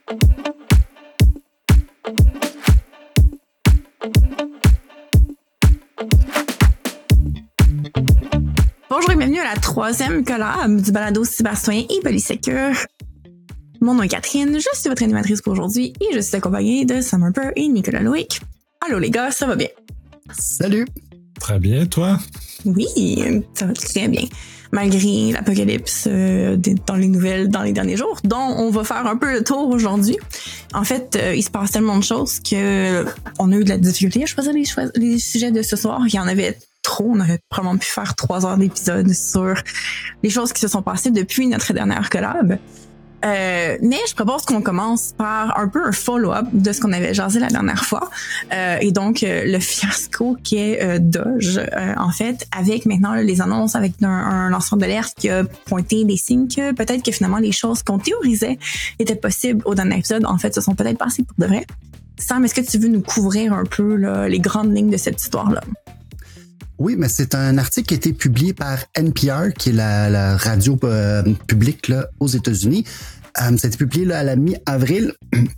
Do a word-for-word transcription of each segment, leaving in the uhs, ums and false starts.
Bonjour et bienvenue à la troisième collab du balado cybercitoyen et Polysécure. Mon nom est Catherine, je suis votre animatrice pour aujourd'hui et je suis accompagnée de Sam Harper et Nicolas Loïc. Allô les gars, ça va bien? Salut! Très bien, toi? Oui, ça va très bien. Malgré l'apocalypse euh, dans les nouvelles dans les derniers jours, dont on va faire un peu le tour aujourd'hui. En fait, euh, il se passe tellement de choses que on a eu de la difficulté à choisir les, cho- les sujets de ce soir. Il y en avait trop. On aurait probablement pu faire trois heures d'épisode sur les choses qui se sont passées depuis notre dernière collab. Euh, mais je propose qu'on commence par un peu un follow-up de ce qu'on avait jasé la dernière fois. Euh, et donc, euh, le fiasco qui est euh, Doge, euh, en fait, avec maintenant là, les annonces avec un, un lanceur d'alerte qui a pointé des signes que peut-être que finalement les choses qu'on théorisait étaient possibles au dernier épisode, en fait, se sont peut-être passées pour de vrai. Sam, est-ce que tu veux nous couvrir un peu là, les grandes lignes de cette histoire-là? Oui, mais c'est un article qui a été publié par N P R, qui est la, la radio euh, publique là, aux États-Unis. Euh, ça a été publié là, à la mi-avril.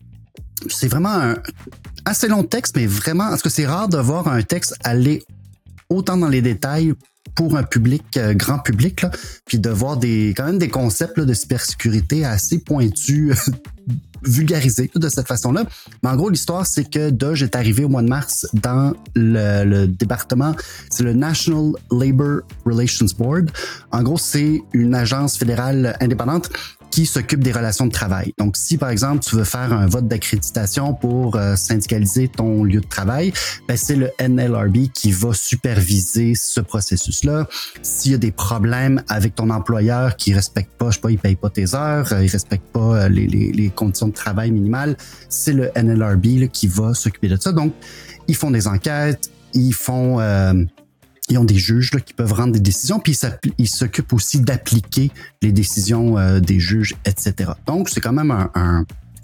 C'est vraiment un assez long texte, mais vraiment, parce que c'est rare de voir un texte aller autant dans les détails pour un public, euh, grand public, là, puis de voir des, quand même des concepts là, de cybersécurité assez pointus, vulgarisés de cette façon-là. Mais en gros, l'histoire, c'est que Doge est arrivé au mois de mars dans le, le département, c'est le National Labor Relations Board. En gros, c'est une agence fédérale indépendante qui s'occupe des relations de travail. Donc, si, par exemple, tu veux faire un vote d'accréditation pour euh, syndicaliser ton lieu de travail, ben, c'est le N L R B qui va superviser ce processus-là. S'il y a des problèmes avec ton employeur qui respecte pas, je sais pas, il paye pas tes heures, euh, il respecte pas euh, les, les, les conditions de travail minimales, c'est le N L R B là, qui va s'occuper de ça. Donc, ils font des enquêtes, ils font... Euh, Ils ont des juges là, qui peuvent rendre des décisions, puis ils, ils s'occupent aussi d'appliquer les décisions euh, des juges, et cetera. Donc, c'est quand même un, un,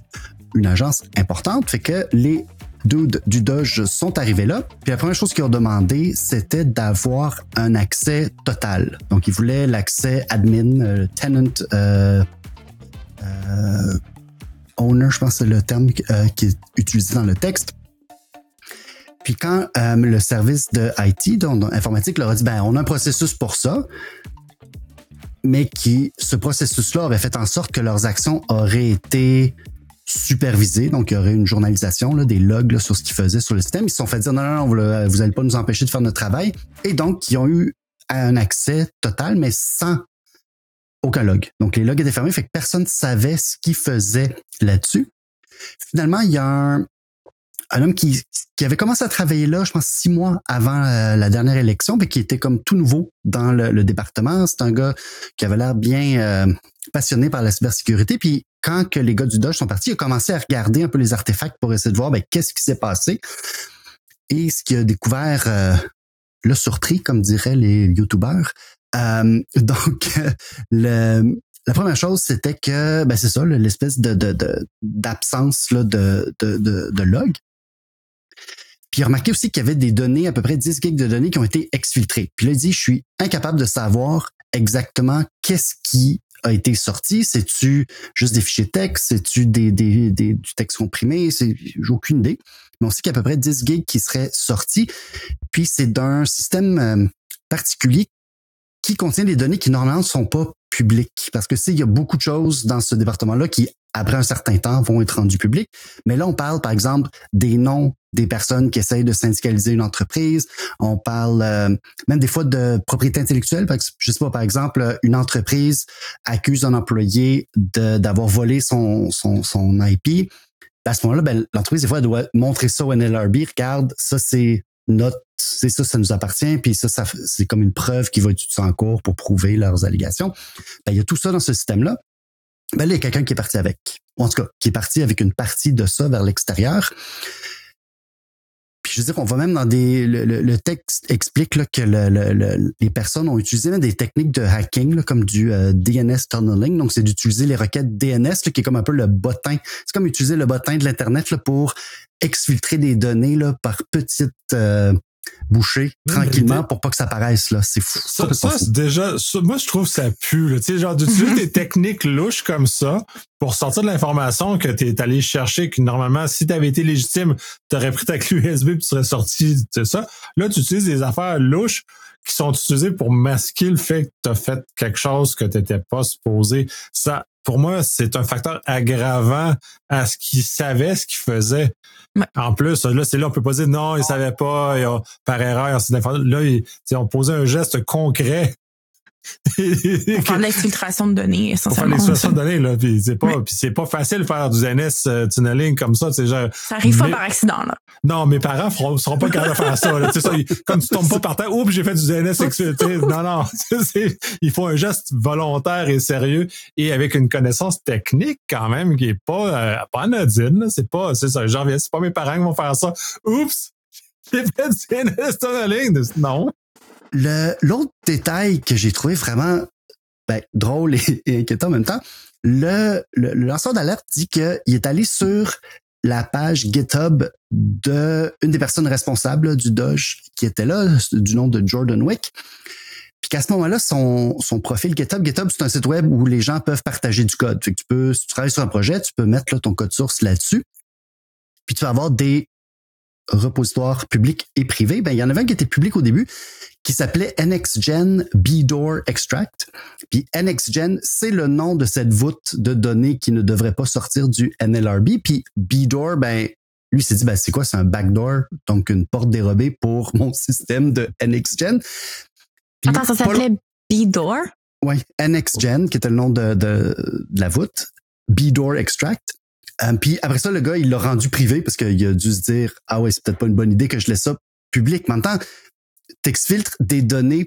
une agence importante, fait que les dudes du Doge sont arrivés là, puis la première chose qu'ils ont demandé, c'était d'avoir un accès total. Donc, ils voulaient l'accès admin, euh, tenant, euh, euh, owner, je pense que c'est le terme euh, qui est utilisé dans le texte. Puis quand euh, le service de I T, donc informatique, leur a dit, ben on a un processus pour ça, mais qui, ce processus-là aurait fait en sorte que leurs actions auraient été supervisées, donc il y aurait une journalisation là, des logs là, sur ce qu'ils faisaient sur le système. Ils se sont fait dire, non, non, non, vous n'allez pas nous empêcher de faire notre travail. Et donc, ils ont eu un accès total, mais sans aucun log. Donc, les logs étaient fermés, fait que personne ne savait ce qu'ils faisaient là-dessus. Finalement, il y a un... un homme qui, qui avait commencé à travailler là, je pense, six mois avant euh, la dernière élection, mais qui était comme tout nouveau dans le, le département. C'est un gars qui avait l'air bien euh, passionné par la cybersécurité. Puis quand que les gars du Doge sont partis, il a commencé à regarder un peu les artefacts pour essayer de voir ben, qu'est-ce qui s'est passé. Et ce qu'il a découvert euh, l'a surpris, comme diraient les YouTubers. Euh, donc, le... La première chose, c'était que, ben c'est ça, l'espèce de, de, de d'absence là, de, de, de, de log. Puis il a remarqué aussi qu'il y avait des données, à peu près dix gigs de données qui ont été exfiltrées. Puis là, il dit, je suis incapable de savoir exactement qu'est-ce qui a été sorti. C'est-tu juste des fichiers texte? C'est-tu des, des, des, du texte comprimé? C'est, j'ai aucune idée. Mais on sait qu'il y a à peu près dix gigs qui seraient sortis. Puis c'est d'un système euh, particulier qui contient des données qui normalement ne sont pas publiques. Parce que c'est, il y a beaucoup de choses dans ce département-là qui, après un certain temps, vont être rendues publiques. Mais là, on parle, par exemple, des noms des personnes qui essayent de syndicaliser une entreprise. On parle euh, même des fois de propriété intellectuelle. Parce que, je sais pas, par exemple, une entreprise accuse un employé de, d'avoir volé son, son, son I P. À ce moment-là, ben, l'entreprise, des fois, elle doit montrer ça au N L R B. Regarde, ça, c'est notre, c'est ça, ça nous appartient. Puis ça, ça c'est comme une preuve qui va être utilisée en cours pour prouver leurs allégations. Ben, il y a tout ça dans ce système-là. Ben, là, il y a quelqu'un qui est parti avec. Ou en tout cas, qui est parti avec une partie de ça vers l'extérieur. Puis je veux dire, on va même dans des... Le, le, le texte explique là, que le, le, le, les personnes ont utilisé même des techniques de hacking, là, comme du euh, D N S tunneling. Donc, c'est d'utiliser les requêtes D N S, là, qui est comme un peu le bottin. C'est comme utiliser le bottin de l'Internet là, pour exfiltrer des données là, par petites... Euh, bouché Oui, tranquillement l'idée... pour pas que ça paraisse, là. C'est fou. Ça, ça, ça c'est déjà, ça, moi, je trouve que ça pue, là. Tu sais, genre, d'utiliser des techniques louches comme ça pour sortir de l'information que t'es allé chercher, que normalement, si t'avais été légitime, t'aurais pris ta clé U S B puis tu serais sorti de ça. Là, tu utilises des affaires louches qui sont utilisées pour masquer le fait que t'as fait quelque chose que t'étais pas supposé. Ça, pour moi, c'est un facteur aggravant à ce qu'il savait, ce qu'il faisait. Ouais. En plus, là, c'est là, on peut pas dire non, il savait pas, il a, par erreur, c'est là, il, on posait un geste concret. On parle de l'exfiltration de données, essentiellement. On parle de l'exfiltration de données, là, puis c'est pas, puis c'est pas facile de faire du N S euh, tunneling comme ça, c'est genre. Ça arrive mais, pas par accident, là. Non, mes parents feront, seront pas capables de faire ça, là. Tu sais ça, ils, comme tu tombes pas par terre, oups, j'ai fait du N S sexuel. Non, non, c'est, il faut un geste volontaire et sérieux et avec une connaissance technique quand même qui est pas, euh, pas anodine, là. C'est pas, c'est ça, j'en viens, c'est pas mes parents qui vont faire ça. Oups, j'ai fait du N S tunneling. Non. Le, l'autre détail que j'ai trouvé vraiment ben, drôle et, et inquiétant en même temps, le, le, le lanceur d'alerte dit qu'il est allé sur la page GitHub de une des personnes responsables du Doge qui était là, du nom de Jordan Wick. Puis qu'à ce moment-là, son, son profil GitHub, GitHub, c'est un site web où les gens peuvent partager du code. Fait que tu peux, si tu travailles sur un projet, tu peux mettre là, ton code source là-dessus. Puis tu vas avoir des repositoires publics et privés. Ben, il y en avait un qui était public au début, qui s'appelait N X Gen B-Door Extract. Puis N X Gen, c'est le nom de cette voûte de données qui ne devrait pas sortir du N L R B. Puis B-Door, ben, lui s'est dit, ben, c'est quoi? C'est un backdoor, donc une porte dérobée pour mon système de N X Gen. Puis, attends, ça s'appelait B-Door? Oui, N X Gen, qui était le nom de, de, de la voûte. B-Door Extract. Um, puis après ça, le gars, il l'a rendu privé parce qu'il a dû se dire, ah ouais, c'est peut-être pas une bonne idée que je laisse ça public. Mais en même temps, t'exfiltres des données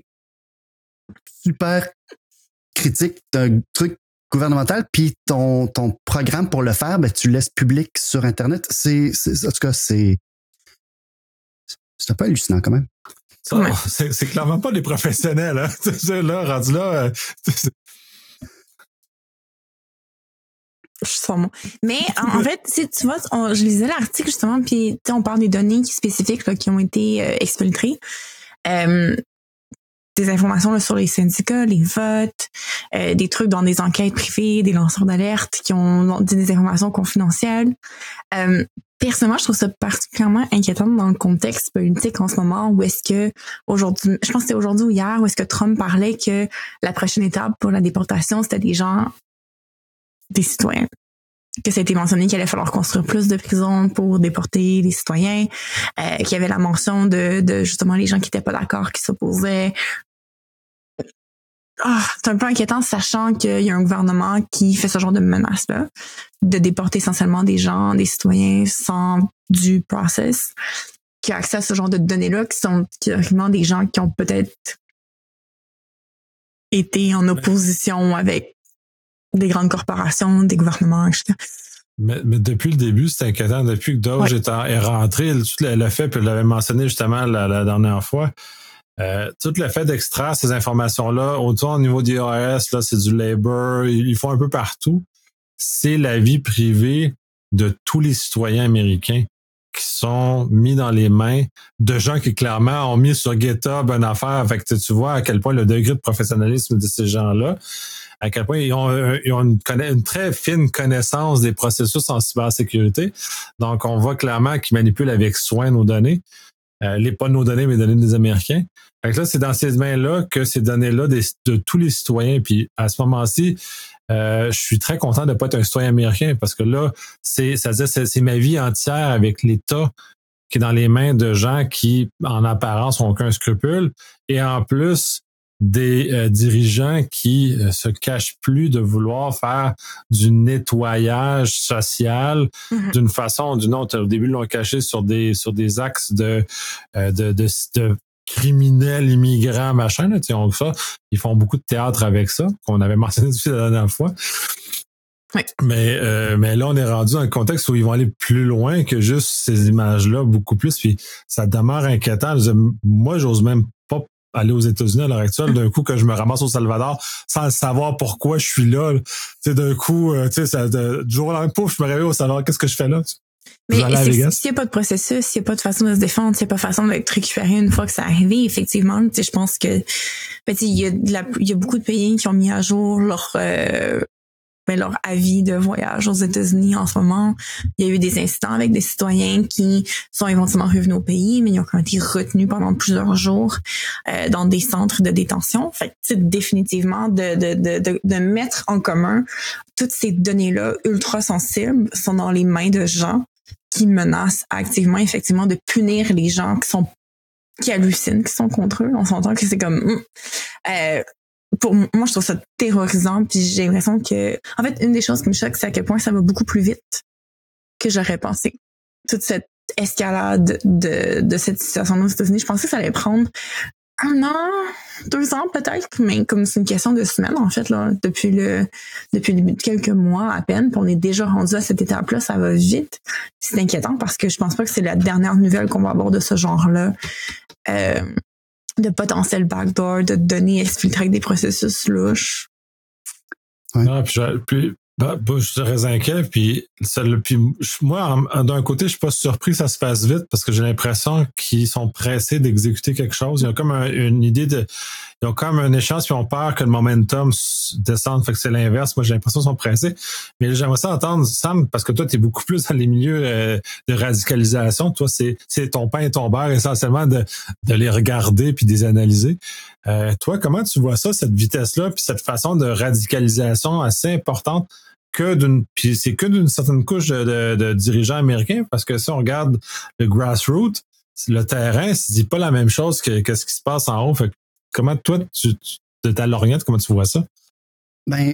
super critiques d'un truc gouvernemental, puis ton, ton programme pour le faire, ben, tu le laisses public sur Internet. C'est, c'est, en tout cas, c'est, c'est un peu hallucinant quand même. Ça, ouais. c'est, c'est clairement pas des professionnels, hein. Là, rendu là, euh, je suis sûrement. Mais en, en fait, tu vois, on, je lisais l'article justement, puis on parle des données spécifiques là, qui ont été euh, exfiltrées. Euh, des informations là, sur les syndicats, les votes, euh, des trucs dans des enquêtes privées, des lanceurs d'alerte qui ont dit des informations confidentielles. Euh, personnellement, je trouve ça particulièrement inquiétant dans le contexte politique en ce moment où est-ce que aujourd'hui, je pense que c'était aujourd'hui ou hier, où est-ce que Trump parlait que la prochaine étape pour la déportation, c'était des gens des citoyens. Que ça a été mentionné qu'il allait falloir construire plus de prisons pour déporter les citoyens, euh, qu'il y avait la mention de, de justement les gens qui n'étaient pas d'accord, qui s'opposaient. Oh, c'est un peu inquiétant, sachant qu'il y a un gouvernement qui fait ce genre de menace-là, de déporter essentiellement des gens, des citoyens sans due process, qui a accès à ce genre de données-là, qui sont vraiment des gens qui ont peut-être été en opposition avec des grandes corporations, des gouvernements, et cetera. Mais, mais depuis le début, c'est inquiétant. Depuis que Doge ouais. est, en, est rentré, tout le, le fait, puis je l'avais mentionné justement la, la dernière fois, euh, tout le fait d'extraire ces informations-là, autant au niveau des I R S, là, c'est du labor, ils, ils font un peu partout. C'est la vie privée de tous les citoyens américains qui sont mis dans les mains de gens qui clairement ont mis sur GitHub une affaire. Fait que tu vois à quel point le degré de professionnalisme de ces gens-là, à quel point ils ont, ils ont une, une très fine connaissance des processus en cybersécurité. Donc, on voit clairement qu'ils manipulent avec soin nos données. Euh, les pas nos données, mais les données des Américains. Fait que là, c'est dans ces mains-là que ces données-là des, de tous les citoyens. Puis à ce moment-ci, euh, je suis très content de ne pas être un citoyen américain parce que là, c'est, ça veut dire, c'est, c'est ma vie entière avec l'État qui est dans les mains de gens qui, en apparence, n'ont aucun scrupule. Et en plus, des euh, dirigeants qui euh, se cachent plus de vouloir faire du nettoyage social mm-hmm. d'une façon ou d'une autre. Au début, ils l'ont caché sur des sur des axes de euh, de, de, de criminels immigrants, machin. Là, on, ça, ils font beaucoup de théâtre avec ça, qu'on avait mentionné aussi la dernière fois. Oui. Mais euh, mais là, on est rendu dans un contexte où ils vont aller plus loin que juste ces images-là, beaucoup plus. Puis ça demeure inquiétant. Moi, j'ose même pas aller aux États-Unis à l'heure actuelle, d'un coup que je me ramasse au Salvador sans savoir pourquoi je suis là. Tu sais, d'un coup, tu sais, ça, de, du jour au lendemain, pouf, je me réveille au Salvador, qu'est-ce que je fais là? Mais s'il n'y a pas de processus, s'il n'y a pas de façon de se défendre, s'il n'y a pas de façon d'être récupéré une fois que c'est arrivé, effectivement, tu sais, je pense que, ben, tu sais, il y a de la, il y a beaucoup de pays qui ont mis à jour leur, euh, ben, leur avis de voyage aux États-Unis en ce moment. Il y a eu des incidents avec des citoyens qui sont éventuellement revenus au pays, mais ils ont quand même été retenus pendant plusieurs jours euh, dans des centres de détention. Fait que, tu sais, définitivement, de, de, de, de, de mettre en commun toutes ces données-là ultra sensibles sont dans les mains de gens qui menacent activement, effectivement, de punir les gens qui sont qui hallucinent, qui sont contre eux. On s'entend que c'est comme... Hum, euh, pour moi, je trouve ça terrorisant, puis j'ai l'impression que... En fait, une des choses qui me choque, c'est à quel point ça va beaucoup plus vite que j'aurais pensé. Toute cette escalade de, de cette situation aux États-Unis, je pensais que ça allait prendre un an, deux ans peut-être, mais comme c'est une question de semaines, en fait, là, depuis le depuis le début de quelques mois à peine, puis on est déjà rendu à cette étape-là, ça va vite. C'est inquiétant parce que je pense pas que c'est la dernière nouvelle qu'on va avoir de ce genre-là. Euh, de potentiel backdoor, de données exfiltrées avec des processus louches. Ouais. Non, puis, je, puis bah, bah, je suis très inquiet. Puis, ça, puis moi, en, d'un côté, je suis pas surpris que ça se fasse vite parce que j'ai l'impression qu'ils sont pressés d'exécuter quelque chose. Ils ont comme un, une idée de... Ils ont comme un échéance puis ils ont peur que le momentum descende. Fait que c'est l'inverse. Moi, j'ai l'impression qu'ils sont pressés. Mais j'aimerais ça entendre, Sam, parce que toi, tu es beaucoup plus dans les milieux euh, de radicalisation. Toi, c'est, c'est ton pain et ton beurre essentiellement de, de les regarder puis de les analyser. Euh, toi, comment tu vois ça, cette vitesse-là puis cette façon de radicalisation assez importante que d'une... Puis c'est que d'une certaine couche de, de, de dirigeants américains? Parce que si on regarde le grassroots, le terrain, ça dit pas la même chose que, que ce qui se passe en haut. Fait que comment, toi, tu, tu, de ta lorgnette, comment tu vois ça? Ben,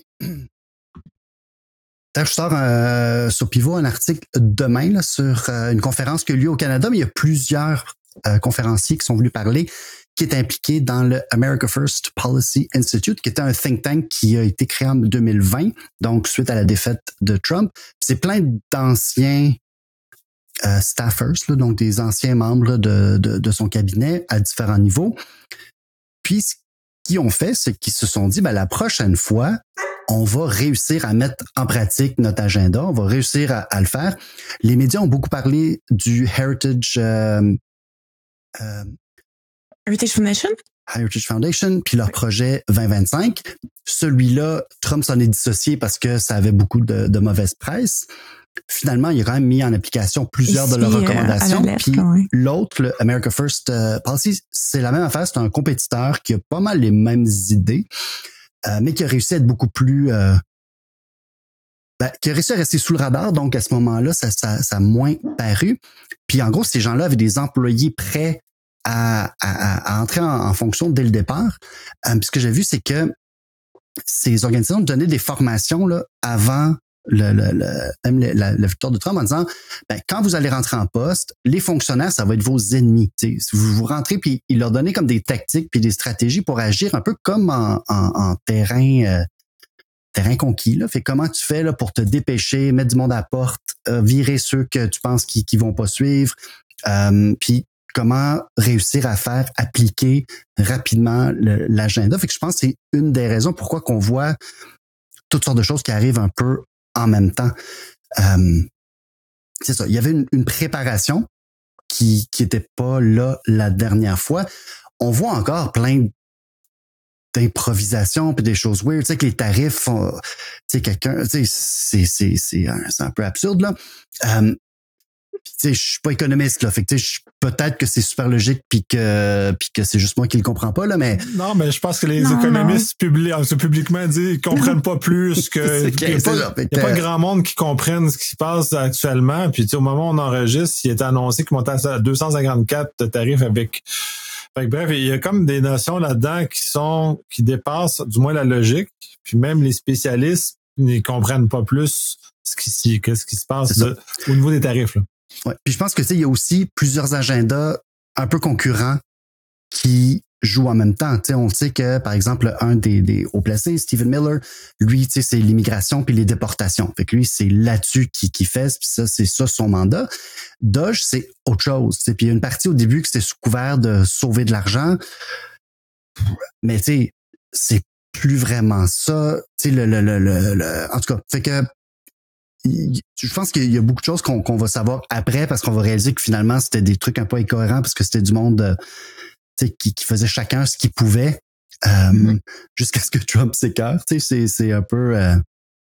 je sors euh, sur Pivot un article demain là, sur euh, une conférence qui a lieu au Canada, mais il y a plusieurs euh, conférenciers qui sont venus parler, qui est impliqué dans le America First Policy Institute, qui était un think tank qui a été créé en deux mille vingt, donc suite à la défaite de Trump. C'est plein d'anciens euh, staffers, là, donc des anciens membres de, de, de son cabinet à différents niveaux. Puis, ce qu'ils ont fait, c'est qu'ils se sont dit, ben, la prochaine fois, on va réussir à mettre en pratique notre agenda, on va réussir à, à le faire. Les médias ont beaucoup parlé du Heritage... Euh, euh, Heritage Foundation? Heritage Foundation, puis leur projet vingt vingt-cinq. Celui-là, Trump s'en est dissocié parce que ça avait beaucoup de, de mauvaise presse. Finalement, il a quand même mis en application plusieurs Ici, de leurs recommandations. Euh, puis ouais. L'autre, le America First uh, Policy, c'est la même affaire. C'est un compétiteur qui a pas mal les mêmes idées, euh, mais qui a réussi à être beaucoup plus... Euh, ben, qui a réussi à rester sous le radar. Donc, à ce moment-là, ça, ça, ça a moins paru. Puis, en gros, ces gens-là avaient des employés prêts à, à, à entrer en, en fonction dès le départ. Euh, puis ce que j'ai vu, c'est que ces organisations donnaient des formations là, avant le, le, le, même la, la victoire de Trump en disant ben, quand vous allez rentrer en poste, les fonctionnaires, ça va être vos ennemis. T'sais, si vous, vous rentrez, puis ils leur donnaient comme des tactiques puis des stratégies pour agir un peu comme en, en, en terrain euh, terrain conquis. Là. Fait comment tu fais là, pour te dépêcher, mettre du monde à la porte, euh, virer ceux que tu penses qui, qui vont pas suivre, euh, puis comment réussir à faire appliquer rapidement le, l'agenda. Fait que je pense que c'est une des raisons pourquoi qu'on voit toutes sortes de choses qui arrivent un peu en même temps. Euh, c'est ça. Il y avait une, une préparation qui qui était pas là la dernière fois. On voit encore plein d'improvisation puis des choses weird. Tu sais que les tarifs, tu sais quelqu'un, tu sais c'est c'est c'est un, c'est un peu absurde là. Euh, tu sais, je suis pas économiste là, fait que tu sais, peut-être que c'est super logique puis que puis que c'est juste moi qui le comprends pas là, mais non, mais je pense que les non, économistes publi- publiquement disent ils comprennent pas plus que il y a, pas, ça, y a pas grand monde qui comprenne ce qui se passe actuellement. Puis tu sais, au moment où on enregistre, il est annoncé qu'il montait à deux cent cinquante-quatre de tarifs avec. Fait que, bref, il y a comme des notions là-dedans qui sont qui dépassent du moins la logique. Puis même les spécialistes ne comprennent pas plus ce qui qu'est-ce qui se passe de, au niveau des tarifs là. Ouais. Puis je pense que tu sais, il y a aussi plusieurs agendas un peu concurrents qui jouent en même temps. Tu sais, on sait que, par exemple, un des, des hauts placés, Stephen Miller, lui, tu sais, c'est l'immigration puis les déportations. Fait que lui, c'est là-dessus qu'il, qu'il fait, puis ça, c'est ça son mandat. Doge, c'est autre chose. Tu sais, puis il y a une partie au début que c'était sous couvert de sauver de l'argent, mais tu sais, c'est plus vraiment ça. Tu sais, le, le, le, le, le, en tout cas, fait que je pense qu'il y a beaucoup de choses qu'on, qu'on va savoir après parce qu'on va réaliser que finalement, c'était des trucs un peu incohérents parce que c'était du monde euh, qui, qui faisait chacun ce qu'il pouvait euh, mm-hmm. jusqu'à ce que Trump s'écœure. C'est, c'est un peu... Euh...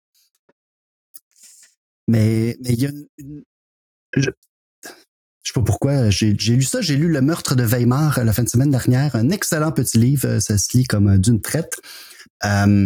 Mais mais il y a une... une... Je... Je sais pas pourquoi, j'ai, j'ai lu ça, j'ai lu Le meurtre de Weimar la fin de semaine dernière, un excellent petit livre, ça se lit comme d'une traite. Euh...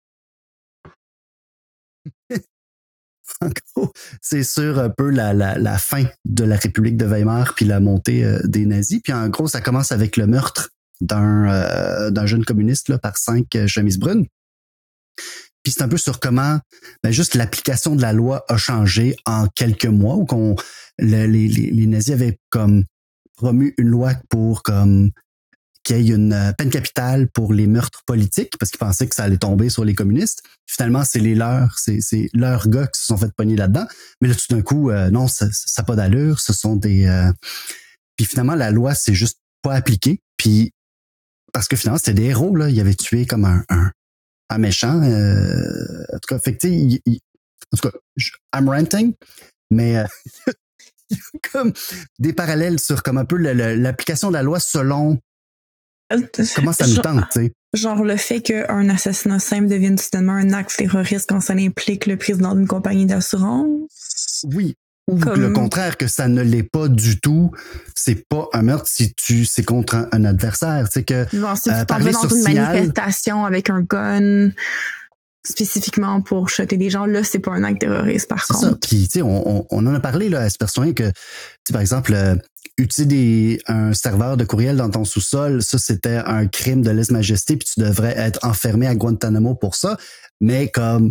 En gros, c'est sur un peu la, la, la fin de la République de Weimar puis la montée euh, des nazis. Puis en gros, ça commence avec le meurtre d'un, euh, d'un jeune communiste là, par cinq euh, chemises brunes. Puis c'est un peu sur comment ben, juste l'application de la loi a changé en quelques mois, où qu'on, le, les, les, les nazis avaient comme promu une loi pour comme qu'il y ait une peine capitale pour les meurtres politiques, parce qu'ils pensaient que ça allait tomber sur les communistes. Finalement, c'est les leurs, c'est, c'est leurs gars qui se sont fait pogner là-dedans. Mais là, tout d'un coup, euh, non, ça n'a pas d'allure. Ce sont des... Euh... Puis finalement, la loi, c'est juste pas appliquée. Puis parce que finalement, c'était des héros, là. Ils avaient tué comme un, un, un méchant. Euh... En tout cas, fait que, tu sais, il, il... en tout cas, je... I'm ranting, mais... Euh... il y a comme des parallèles sur comme un peu le, le, l'application de la loi selon comment ça nous tente, tu sais. Genre le fait qu'un assassinat simple devienne soudainement un acte terroriste quand ça implique le président d'une compagnie d'assurance. Oui. Ou comme... le contraire, que ça ne l'est pas du tout. C'est pas un meurtre si tu c'est contre un, un adversaire. Tu sais que genre, si euh, tu t'en vas dans social... une manifestation avec un gun spécifiquement pour shotter des gens, là, c'est pas un acte terroriste, par c'est contre. Ça. Puis, tu sais, on, on, on en a parlé, là, à ce personnage que, tu sais, par exemple, euh, utiliser des, un serveur de courriel dans ton sous-sol, ça, c'était un crime de lèse-majesté, puis tu devrais être enfermé à Guantanamo pour ça. Mais comme,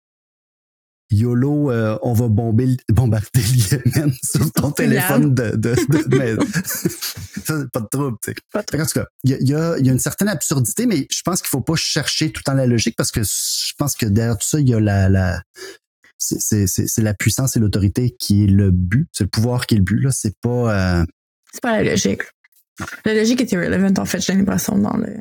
YOLO, euh, on va bomber, bombarder le Yémen sur ton téléphone de, de, de, de mais, ça, c'est pas de trouble, tu sais. En tout cas, il y a, y a, y a une certaine absurdité, mais je pense qu'il faut pas chercher tout le temps la logique parce que je pense que derrière tout ça, il y a la, la, c'est, c'est, c'est, c'est la puissance et l'autorité qui est le but. C'est le pouvoir qui est le but, là. C'est pas, euh... c'est pas la logique. La logique est irrelevant, en fait, j'ai l'impression dans le,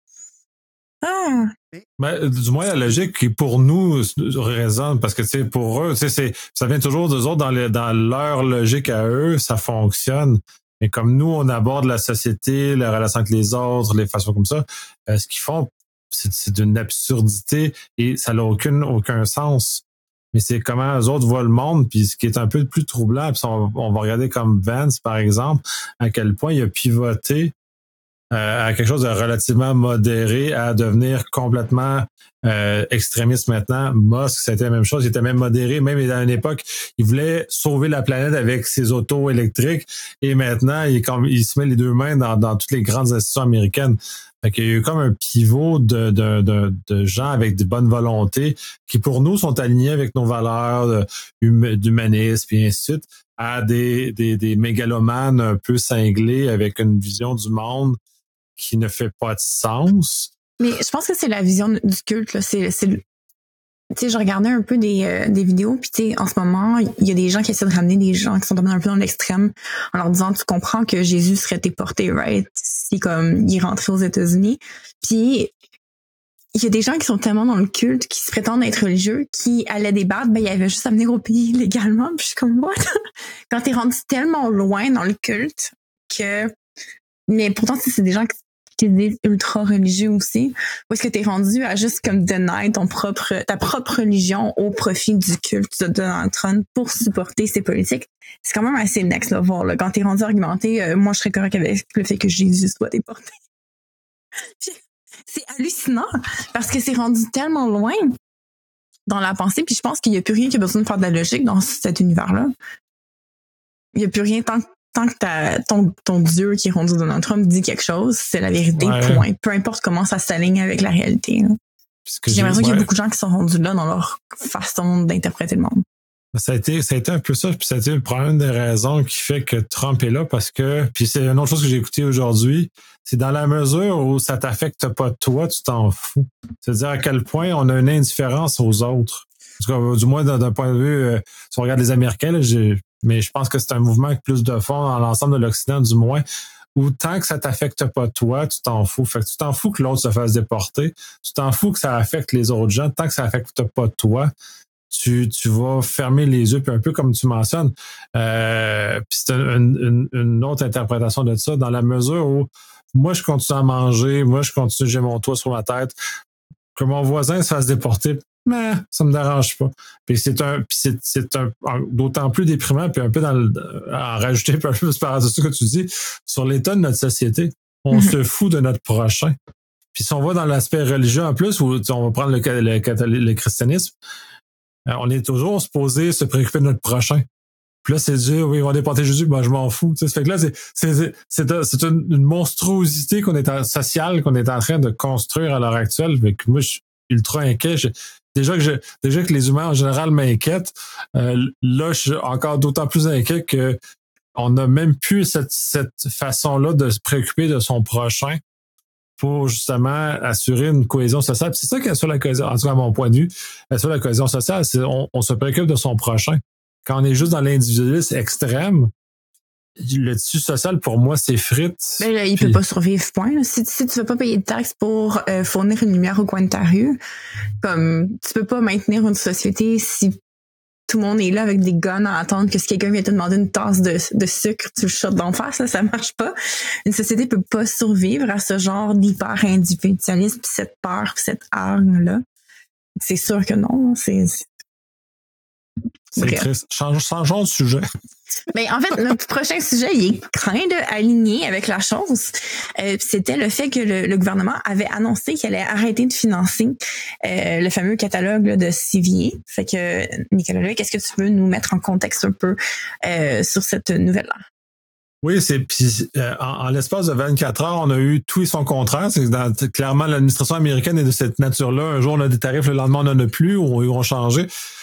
Ah. Ben, du moins, la logique qui, pour nous, résonne, parce que, tu sais, pour eux, tu sais, c'est, ça vient toujours d'eux autres, dans, les, dans leur logique à eux, ça fonctionne. Mais comme nous, on aborde la société, la relation avec les autres, les façons comme ça, euh, ce qu'ils font, c'est, c'est d'une absurdité et ça n'a aucun, aucun sens. Mais c'est comment eux autres voient le monde, puis ce qui est un peu plus troublant, puis on, on va regarder comme Vance, par exemple, à quel point il a pivoté Euh, à quelque chose de relativement modéré à devenir complètement euh, extrémiste maintenant. Musk, c'était la même chose. Il était même modéré. Même à une époque, il voulait sauver la planète avec ses autos électriques. Et maintenant, il, il se met les deux mains dans, dans toutes les grandes institutions américaines. Fait qu'il y a eu comme un pivot de, de, de, de gens avec de bonnes volontés qui, pour nous, sont alignés avec nos valeurs d'humanisme et ainsi de suite, à des, des, des mégalomanes un peu cinglés avec une vision du monde qui ne fait pas de sens. Mais je pense que c'est la vision du culte, là. C'est, c'est, tu sais, je regardais un peu des, euh, des vidéos, puis tu sais, en ce moment, il y a des gens qui essaient de ramener des gens qui sont tombés un peu dans l'extrême en leur disant, tu comprends que Jésus serait déporté, right? Si comme il rentrait aux États-Unis. Puis il y a des gens qui sont tellement dans le culte, qui se prétendent être religieux, qui allaient débattre, ben il y avait juste à venir au pays légalement. Puis je suis comme, what? Quand t'es rendu tellement loin dans le culte que... Mais pourtant, c'est des gens qui qui est ultra religieux aussi, ou est-ce que t'es rendu à juste comme deny ton propre, ta propre religion au profit du culte de Donald Trump pour supporter ses politiques? C'est quand même assez next level, là. Quand t'es rendu à argumenter, euh, moi je serais correct avec le fait que Jésus soit déporté. C'est hallucinant, parce que c'est rendu tellement loin dans la pensée, puis je pense qu'il n'y a plus rien qui a besoin de faire de la logique dans cet univers-là. Il n'y a plus rien tant que Tant que ta, ton, ton Dieu qui est rendu Donald Trump dit quelque chose, c'est la vérité, ouais. Point. Peu importe comment ça s'aligne avec la réalité. Hein. J'ai, j'ai l'impression ouais. qu'il y a beaucoup de gens qui sont rendus là dans leur façon d'interpréter le monde. Ça a été, ça a été un peu ça, puis ça a été probablement une des raisons qui fait que Trump est là, parce que, puis c'est une autre chose que j'ai écouté aujourd'hui, c'est dans la mesure où ça t'affecte pas toi, tu t'en fous. C'est-à-dire à quel point on a une indifférence aux autres. En tout cas, du moins d'un, d'un point de vue, euh, si on regarde les Américains, là, j'ai mais je pense que c'est un mouvement avec plus de fond dans l'ensemble de l'Occident, du moins, où tant que ça t'affecte pas toi, tu t'en fous. Fait que tu t'en fous que l'autre se fasse déporter, tu t'en fous que ça affecte les autres gens, tant que ça affecte pas toi, tu, tu vas fermer les yeux, puis un peu comme tu mentionnes. Euh, puis c'est une, une, une autre interprétation de ça, dans la mesure où moi, je continue à manger, moi, je continue, j'ai mon toit sur la tête, que mon voisin se fasse déporter, mais ça me dérange pas. Puis c'est un, puis c'est, c'est un, d'autant plus déprimant, puis un peu dans le, à rajouter un peu plus par-dessus ce que tu dis, sur l'état de notre société. On mm-hmm. se fout de notre prochain. Puis si on va dans l'aspect religieux en plus, où on va prendre le, le, le, le christianisme, on est toujours supposé se préoccuper de notre prochain. Puis là, c'est dire, oui, ils vont déporter Jésus, ben je m'en fous. Ça fait que là, c'est, c'est, c'est, c'est une, une monstruosité qu'on est en, sociale qu'on est en train de construire à l'heure actuelle. Fait que moi, je suis ultra inquiet. Je, déjà que je, déjà que les humains en général m'inquiètent, euh, là, je suis encore d'autant plus inquiet que on n'a même plus cette, cette façon-là de se préoccuper de son prochain pour justement assurer une cohésion sociale. Puis c'est ça qui assure la cohésion, en tout cas à mon point de vue, assure la cohésion sociale, c'est on, on se préoccupe de son prochain. Quand on est juste dans l'individualisme extrême, le tissu social, pour moi, s'effrite. Ben là, il puis... peut pas survivre, point. Si, si tu veux pas payer de taxes pour euh, fournir une lumière au coin de ta rue, comme tu peux pas maintenir une société si tout le monde est là avec des guns à attendre que si quelqu'un vient te demander une tasse de, de sucre, tu le shootes d'en face, là, ça marche pas. Une société peut pas survivre à ce genre d'hyper-individualisme, pis cette peur, pis cette hargne-là. C'est sûr que non. C'est, c'est triste. Change, changeons de sujet. Ben, en fait, notre prochain sujet, il est quand même aligné avec la chose. Euh, c'était le fait que le, le gouvernement avait annoncé qu'il allait arrêter de financer euh, le fameux catalogue là, de C V A. Fait que, Nicolas, qu'est-ce que tu peux nous mettre en contexte un peu euh, sur cette nouvelle-là? Oui, c'est puis euh, en, en l'espace de vingt-quatre heures, on a eu tout et son contraire. C'est que dans, clairement, l'administration américaine est de cette nature-là. Un jour, on a des tarifs, le lendemain, on n'en a plus ou ils ont changé.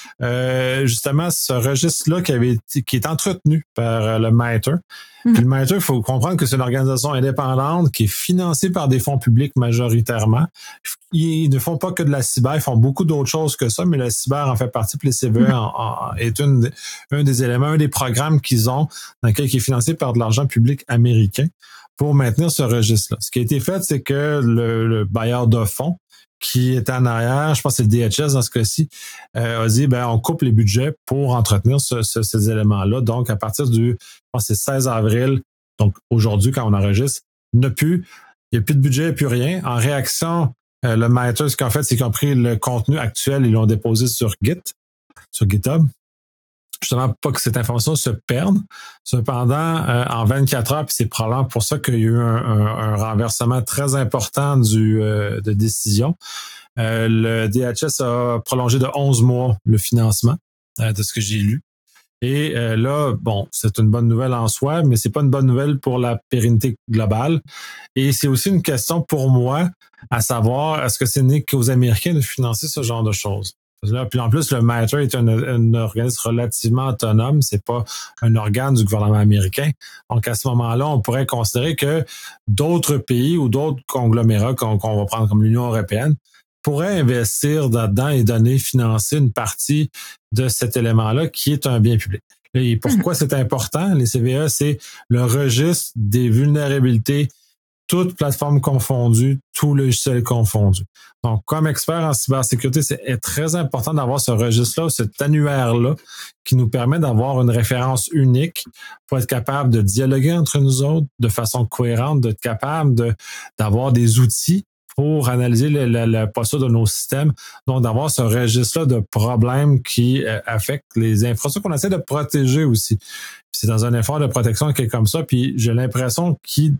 Euh, justement, ce registre-là qui avait été, qui est entretenu par euh, le MITRE. Mm-hmm. Puis le MITRE, il faut comprendre que c'est une organisation indépendante qui est financée par des fonds publics majoritairement. Ils ne font pas que de la cyber, ils font beaucoup d'autres choses que ça, mais la cyber en fait partie. Puis les C V A mm-hmm. en, en, est une, un des éléments, un des programmes qu'ils ont dans lequel qui est financé par de l'argent public américain pour maintenir ce registre-là. Ce qui a été fait, c'est que le, le bailleur de fonds qui est en arrière, je pense que c'est le D H S dans ce cas-ci, euh, a dit, ben, on coupe les budgets pour entretenir ce, ce, ces éléments-là. Donc, à partir du, je pense que c'est seize avril, donc aujourd'hui, quand on enregistre, il n'y a plus, il n'y a plus de budget, il n'y a plus rien. En réaction, euh, le MITRE, ce qu'en fait, c'est qu'ils ont pris le contenu actuel, ils l'ont déposé sur Git, sur GitHub. Justement, pas que cette information se perde. Cependant, euh, en vingt-quatre heures, puis c'est probablement pour ça qu'il y a eu un, un, un renversement très important du euh, de décision. Euh, le D H S a prolongé de onze mois le financement, euh, de ce que j'ai lu. Et euh, là, bon, c'est une bonne nouvelle en soi, mais c'est pas une bonne nouvelle pour la pérennité globale. Et c'est aussi une question pour moi à savoir, est-ce que c'est né qu'aux Américains de financer ce genre de choses? Là, puis en plus, le MITRE est un, un organisme relativement autonome, c'est pas un organe du gouvernement américain. Donc à ce moment-là, on pourrait considérer que d'autres pays ou d'autres conglomérats qu'on, qu'on va prendre comme l'Union européenne pourraient investir là-dedans et donner, financer une partie de cet élément-là qui est un bien public. Et pourquoi c'est important? Les C V A, c'est le registre des vulnérabilités, toutes plateformes confondues, tout logiciel confondu. Donc, comme expert en cybersécurité, c'est très important d'avoir ce registre-là, cet annuaire-là, qui nous permet d'avoir une référence unique pour être capable de dialoguer entre nous autres de façon cohérente, d'être capable de, d'avoir des outils pour analyser le, le, la posture de nos systèmes. Donc, d'avoir ce registre-là de problèmes qui euh, affectent les infrastructures qu'on essaie de protéger aussi. Puis c'est dans un effort de protection qui est comme ça. Puis j'ai l'impression qu'il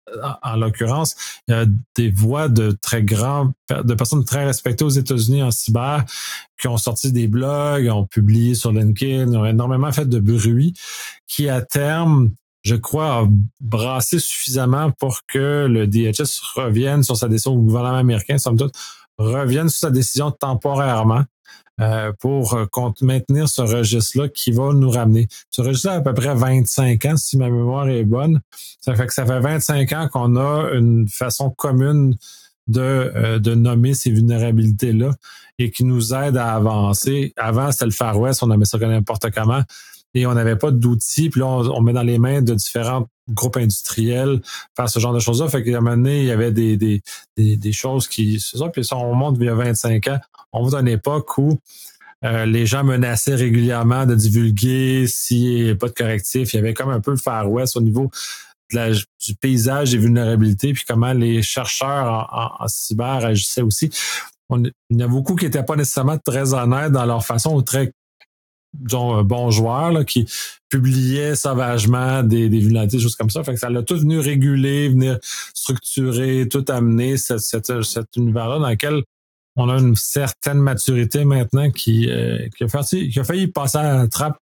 en l'occurrence, il y a des voix de très grands, de personnes très respectées aux États-Unis en cyber qui ont sorti des blogs, ont publié sur LinkedIn, ont énormément fait de bruit qui, à terme, je crois, a brassé suffisamment pour que le D H S revienne sur sa décision, ou le gouvernement américain, somme toute, revienne sur sa décision temporairement. Euh, pour euh, maintenir ce registre-là qui va nous ramener. Ce registre-là a à peu près vingt-cinq ans, si ma mémoire est bonne. Ça fait que ça fait vingt-cinq ans qu'on a une façon commune de, euh, de nommer ces vulnérabilités-là et qui nous aide à avancer. Avant, c'était le Far West, on nommait ça comme n'importe comment, et on n'avait pas d'outils. Puis là, on, on met dans les mains de différents groupes industriels faire ce genre de choses-là. Fait qu'à un moment donné, il y avait des, des, des, des choses qui... C'est ça, puis ça, on remonte il y a vingt-cinq ans. On va dans une époque où Euh, les gens menaçaient régulièrement de divulguer s'il n'y avait pas de correctif. Il y avait comme un peu le Far West au niveau de la, du paysage des vulnérabilités, puis comment les chercheurs en, en, en cyber agissaient aussi. On, il y en a beaucoup qui n'étaient pas nécessairement très honnêtes dans leur façon ou très disons, bons joueurs là, qui publiaient sauvagement des, des vulnérabilités, des choses comme ça. Fait que ça l'a tout venu réguler, venir structurer, tout amener cette, cette, cet univers-là dans lequel on a une certaine maturité maintenant qui, euh, qui, a, failli, qui a failli passer à la trappe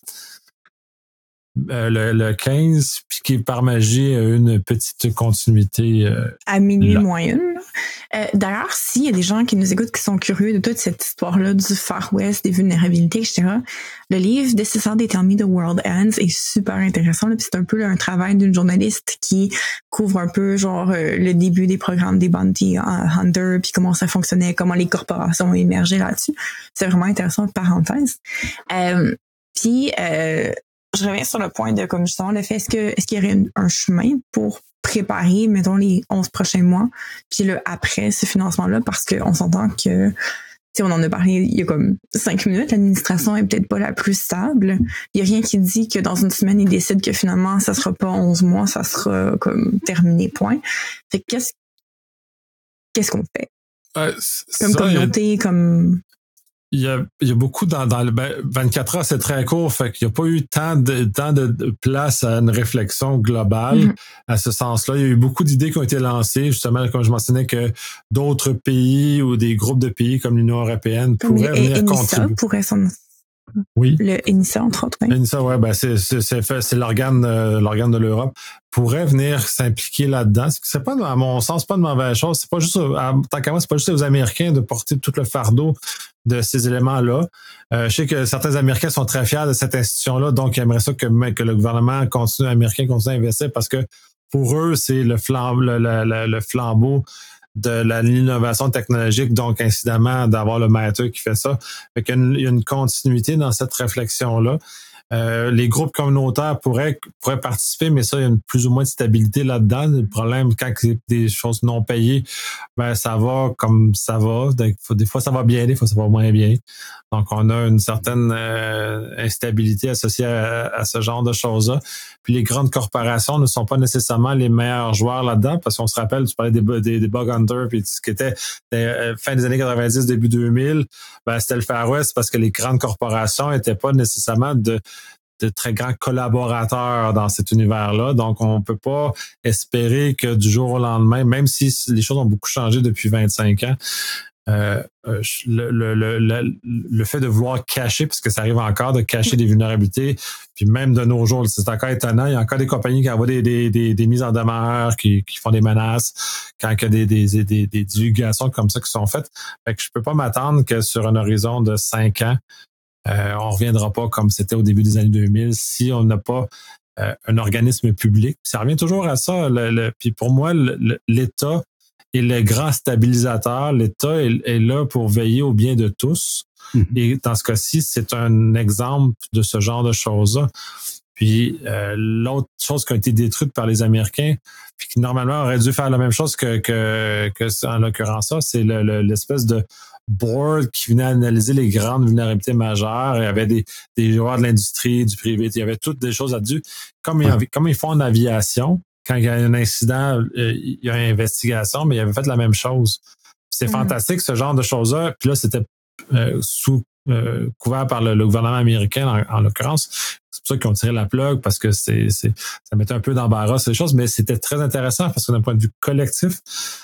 euh, le, le quinze, puis qui par magie a une petite continuité. Euh, à minuit moins une. Euh, d'ailleurs, s'il y a des gens qui nous écoutent qui sont curieux de toute cette histoire-là du Far West, des vulnérabilités, et cetera, le livre This is how they tell me the world ends est super intéressant. Là, puis c'est un peu là, un travail d'une journaliste qui couvre un peu genre euh, le début des programmes des bounty hunters, puis comment ça fonctionnait, comment les corporations ont émergé là-dessus. C'est vraiment intéressant, parenthèse. Euh, puis euh, je reviens sur le point de, comme justement, le fait, est-ce que est-ce qu'il y aurait un chemin pour préparer, mettons, les onze prochains mois, puis le après ce financement-là, parce qu'on s'entend que, tu sais, on en a parlé il y a comme cinq minutes, l'administration est peut-être pas la plus stable. Il y a rien qui dit que dans une semaine, ils décident que finalement, ça sera pas onze mois, ça sera comme terminé, point. Fait que qu'est-ce, qu'est-ce qu'on fait? Euh, comme ça, communauté, il y a, comme... Il y a, il y a beaucoup dans, dans le ben, vingt-quatre heures, c'est très court, fait qu'il n'y a pas eu tant de, tant de place à une réflexion globale mm-hmm. à ce sens-là. Il y a eu beaucoup d'idées qui ont été lancées, justement, comme je mentionnais, que d'autres pays ou des groupes de pays comme l'Union européenne pourraient Mais, venir contribuer. pourrait s'en... Oui. Le ENISA, entre autres. Oui. ENISA, ouais, ben c'est, c'est, c'est, fait, c'est l'organe, euh, l'organe de l'Europe, pourrait venir s'impliquer là-dedans. C'est pas, à mon sens, pas de mauvaise chose. C'est pas juste, à, tant qu'à moi, c'est pas juste aux Américains de porter tout le fardeau de ces éléments-là. Euh, je sais que certains Américains sont très fiers de cette institution-là, donc ils aimeraient ça que, que le gouvernement continue, américain continue à investir parce que pour eux, c'est le, flambe, le, le, le flambeau de la, l'innovation technologique, donc incidemment d'avoir le maître qui fait ça. Fait qu'il y a une, il y a une continuité dans cette réflexion-là. Euh, les groupes communautaires pourraient, pourraient participer, mais ça, il y a une plus ou moins de stabilité là-dedans. Le problème, quand c'est des choses non payées, ben ça va comme ça va. Donc, des fois, ça va bien, des fois, ça va moins bien. Donc, on a une certaine euh, instabilité associée à, à ce genre de choses-là. Puis, les grandes corporations ne sont pas nécessairement les meilleurs joueurs là-dedans, parce qu'on se rappelle, tu parlais des, des, des bug hunters, puis ce qui était euh, fin des années quatre-vingt-dix, début deux mille, ben c'était le Far West, parce que les grandes corporations n'étaient pas nécessairement de de très grands collaborateurs dans cet univers-là. Donc, on peut pas espérer que du jour au lendemain, même si les choses ont beaucoup changé depuis vingt-cinq ans, euh, le, le, le, le, le fait de vouloir cacher, parce que ça arrive encore, de cacher des vulnérabilités, puis même de nos jours, c'est encore étonnant, il y a encore des compagnies qui envoient des, des, des, des mises en demeure, qui, qui font des menaces, quand il y a des, des, des, des divulgations comme ça qui sont faites. Fait que je peux pas m'attendre que sur un horizon de cinq ans, Euh, on reviendra pas comme c'était au début des années deux mille si on n'a pas euh, un organisme public. Ça revient toujours à ça. Le, le, puis pour moi, le, le, l'État est le grand stabilisateur. L'État est, est là pour veiller au bien de tous. Mm-hmm. Et dans ce cas-ci, c'est un exemple de ce genre de choses-là. Puis euh, l'autre chose qui a été détruite par les Américains, puis qui normalement aurait dû faire la même chose que, que, que en l'occurrence ça, c'est le, le, l'espèce de board qui venait analyser les grandes vulnérabilités majeures. Il y avait des, des joueurs de l'industrie, du privé, il y avait toutes des choses là-dessus. Comme, ouais. ils, comme ils font en aviation, quand il y a un incident, il y a une investigation, mais ils avaient fait la même chose. C'est mmh. fantastique, ce genre de choses-là. Puis là, c'était euh, sous euh, couvert par le, le gouvernement américain, en, en l'occurrence. C'est pour ça qu'ils ont tiré la plug, parce que c'est, c'est, ça mettait un peu d'embarras, ces choses, mais c'était très intéressant, parce que d'un point de vue collectif,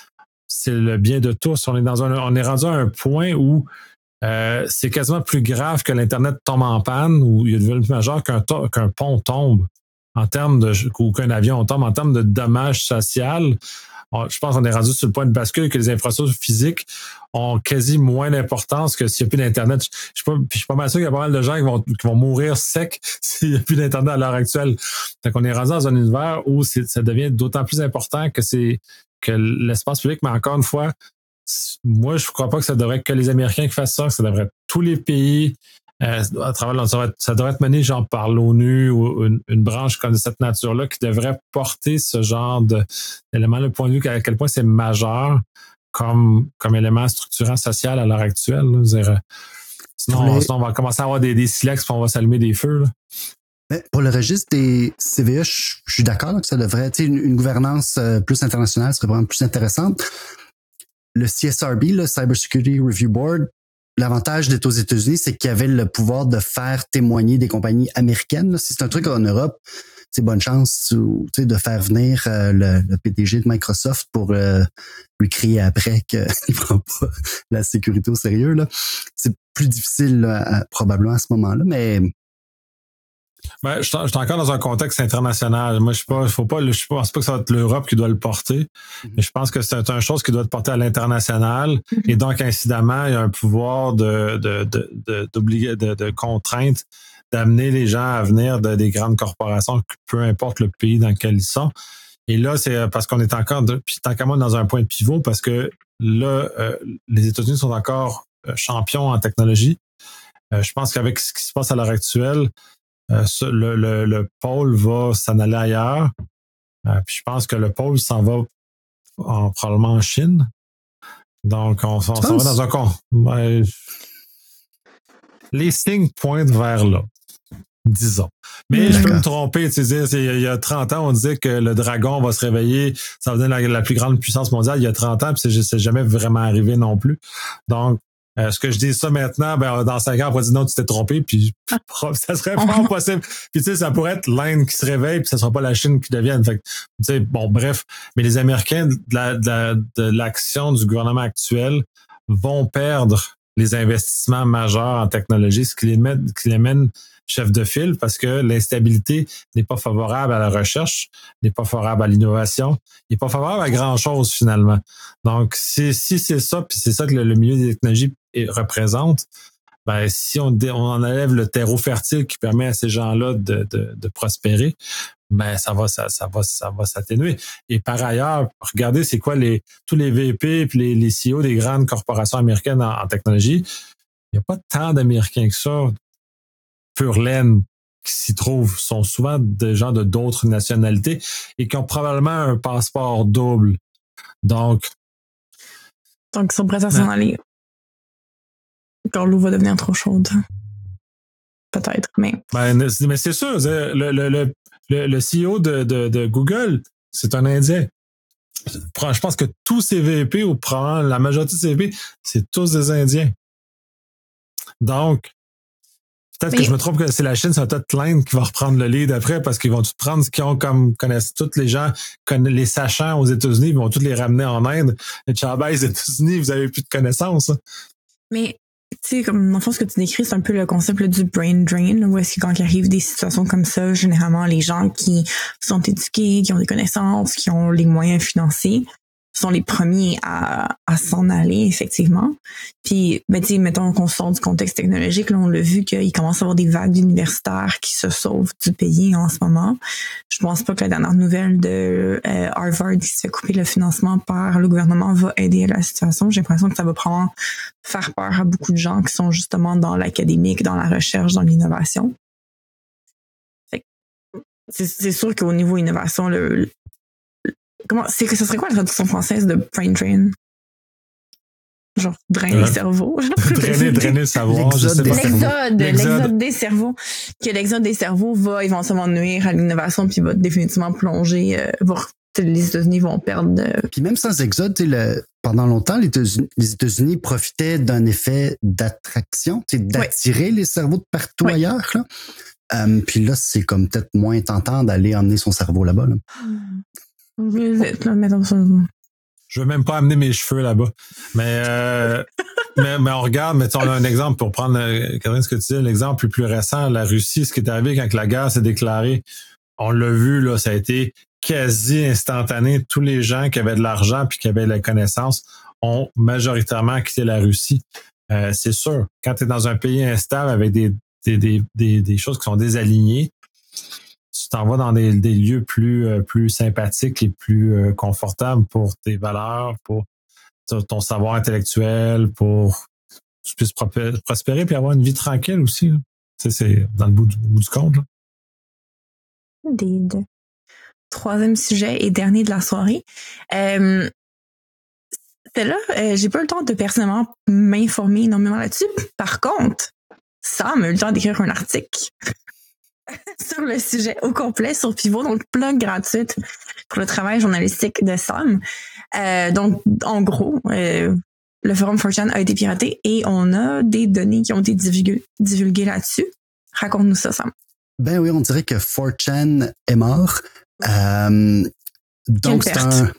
c'est le bien de tous. On est dans un, on est rendu à un point où euh, c'est quasiment plus grave que l'Internet tombe en panne, ou il y a devenu plus majeur qu'un, to- qu'un pont tombe en termes de, ou qu'un avion tombe en termes de dommages sociaux. On, je pense qu'on est rendu sur le point de bascule que les infrastructures physiques ont quasi moins d'importance que s'il n'y a plus d'Internet. Je, je, suis pas, je suis pas mal sûr qu'il y a pas mal de gens qui vont, qui vont mourir secs s'il n'y a plus d'Internet à l'heure actuelle. Donc, on est rendu dans un univers où c'est, ça devient d'autant plus important que c'est que l'espace public, mais encore une fois, moi, je ne crois pas que ça devrait être que les Américains qui fassent ça, que ça devrait être tous les pays, euh, à travers, ça, devrait être, ça devrait être mené genre par l'ONU ou une, une branche comme de cette nature-là qui devrait porter ce genre de, d'élément, le point de vue à quel point c'est majeur comme, comme élément structurant social à l'heure actuelle. Là, dire, Sinon, les... sinon, on va commencer à avoir des, des silex puis on va s'allumer des feux. Là. Mais pour le registre des C V E, je, je suis d'accord là, que ça devrait, tu sais, une, une gouvernance euh, plus internationale serait vraiment plus intéressante. Le C S R B, le Cyber Security Review Board, l'avantage d'être aux États-Unis, c'est qu'il y avait le pouvoir de faire témoigner des compagnies américaines. Là. Si c'est un truc en Europe, c'est bonne chance tu sais, de faire venir euh, le, le P D G de Microsoft pour euh, lui crier après qu'il ne prend pas la sécurité au sérieux. Là. C'est plus difficile là, à, probablement à ce moment-là, mais... Ben, je, je suis encore dans un contexte international. Moi, je ne faut pas, je pense pas que ça va être l'Europe qui doit le porter, mm-hmm. mais je pense que c'est une chose qui doit être portée à l'international. Mm-hmm. Et donc, incidemment, il y a un pouvoir de, de, de, de, d'obliger, de, de contrainte d'amener les gens à venir de, des grandes corporations, peu importe le pays dans lequel ils sont. Et là, c'est parce qu'on est encore, de, puis tant qu'à moi, dans un point de pivot, parce que là, euh, les États-Unis sont encore euh, champions en technologie. Euh, je pense qu'avec ce qui se passe à l'heure actuelle, Euh, le, le, le pôle va s'en aller ailleurs. Euh, puis je pense que le pôle s'en va en, probablement en Chine. Donc, on, on s'en va dans un con. Ouais, les signes pointent vers là, disons. Mais D'accord. je peux me tromper. Tu sais, il y a trente ans, on disait que le dragon va se réveiller, ça va devenir la, la plus grande puissance mondiale. Il y a trente ans, puis c'est, c'est jamais vraiment arrivé non plus. Donc, Est-ce que je dis ça maintenant? Ben, dans cinq ans, on va dire non, tu t'es trompé, puis ça serait fort possible. Puis, tu sais, ça pourrait être l'Inde qui se réveille, puis ça sera pas la Chine qui devienne. Fait que, tu sais, bon, bref. Mais les Américains, de, la, de, la, de l'action du gouvernement actuel, vont perdre les investissements majeurs en technologie, ce qui les, met, qui les mène chef de file parce que l'instabilité n'est pas favorable à la recherche, n'est pas favorable à l'innovation, n'est pas favorable à grand-chose finalement. Donc, si, si c'est ça, puis c'est ça que le, le milieu des technologies représente, ben, si on, on enlève le terreau fertile qui permet à ces gens-là de, de, de prospérer, ben ça va, ça, ça va, ça va s'atténuer. Et par ailleurs, regardez, c'est quoi les tous les V P et les, les C E O des grandes corporations américaines en, en technologie. Il n'y a pas tant d'Américains que ça. Pure laine qui s'y trouvent sont souvent des gens de d'autres nationalités et qui ont probablement un passeport double. Donc, Donc, ils sont prêts à s'en aller. Quand l'eau va devenir trop chaude. Peut-être, mais... Ben, mais c'est sûr, le, le, le, le C E O de, de, de Google, c'est un Indien. Je pense que tous ces V P, ou probablement la majorité de ces V P, c'est tous des Indiens. Donc, peut-être mais... que je me trompe que c'est la Chine, c'est peut-être l'Inde qui va reprendre le lead après parce qu'ils vont tout prendre ce qu'ils ont comme connaissent tous les gens, les sachants aux États-Unis, ils vont tous les ramener en Inde. Et Chabais, les États-Unis, vous avez plus de connaissances. Mais, tu sais, comme, en fait, ce que tu décris, c'est un peu le concept là, du brain drain, où est-ce que quand il arrive des situations comme ça, généralement, les gens qui sont éduqués, qui ont des connaissances, qui ont les moyens financiers, sont les premiers à, à s'en aller, effectivement. Puis, ben, tu sais, mettons qu'on sort du contexte technologique, là, on l'a vu qu'il commence à y avoir des vagues d'universitaires qui se sauvent du pays en ce moment. Je pense pas que la dernière nouvelle de euh, Harvard qui se fait couper le financement par le gouvernement va aider à la situation. J'ai l'impression que ça va probablement faire peur à beaucoup de gens qui sont justement dans l'académique, dans la recherche, dans l'innovation. Fait que c'est, c'est sûr qu'au niveau innovation, le Comment, c'est que ce serait quoi la traduction française de brain drain? Genre, drainer euh, le cerveau. drainer, drainer le savoir, je sais pas. L'exode, l'exode des cerveaux. Que l'exode des cerveaux va éventuellement nuire à l'innovation puis va définitivement plonger, euh, va, les États-Unis vont perdre. Euh... Puis même sans exode, le, pendant longtemps, les États-Unis, les États-Unis profitaient d'un effet d'attraction, d'attirer oui. les cerveaux de partout oui. ailleurs. Là. Um, puis là, c'est comme peut-être moins tentant d'aller emmener son cerveau là-bas. Là. Je veux même pas amener mes cheveux là-bas. Mais, euh, mais, mais on regarde, mais on a un exemple pour prendre, Catherine, ce que tu dis, l'exemple le plus récent, la Russie, ce qui est arrivé quand la guerre s'est déclarée. On l'a vu, là, ça a été quasi instantané. Tous les gens qui avaient de l'argent puis qui avaient la connaissance ont majoritairement quitté la Russie. Euh, c'est sûr, quand tu es dans un pays instable avec des, des, des, des, des choses qui sont désalignées, tu t'en vas dans des, des lieux plus, euh, plus sympathiques et plus euh, confortables pour tes valeurs, pour ton savoir intellectuel, pour que tu puisses prospérer puis avoir une vie tranquille aussi. C'est, c'est dans le bout du, bout du compte. Là. Des deux. Troisième sujet et dernier de la soirée. Euh, Celle-là, euh, j'ai pas eu le temps de personnellement m'informer énormément là-dessus. Par contre, Sam a eu le temps d'écrire un article sur le sujet au complet sur Pivot, donc plug gratuite pour le travail journalistique de Sam. Euh, donc, en gros, euh, le forum four chan a été piraté et on a des données qui ont été divulguées, divulguées là-dessus. Raconte-nous ça, Sam. Ben oui, on dirait que four chan est mort. Euh, donc, c'est un...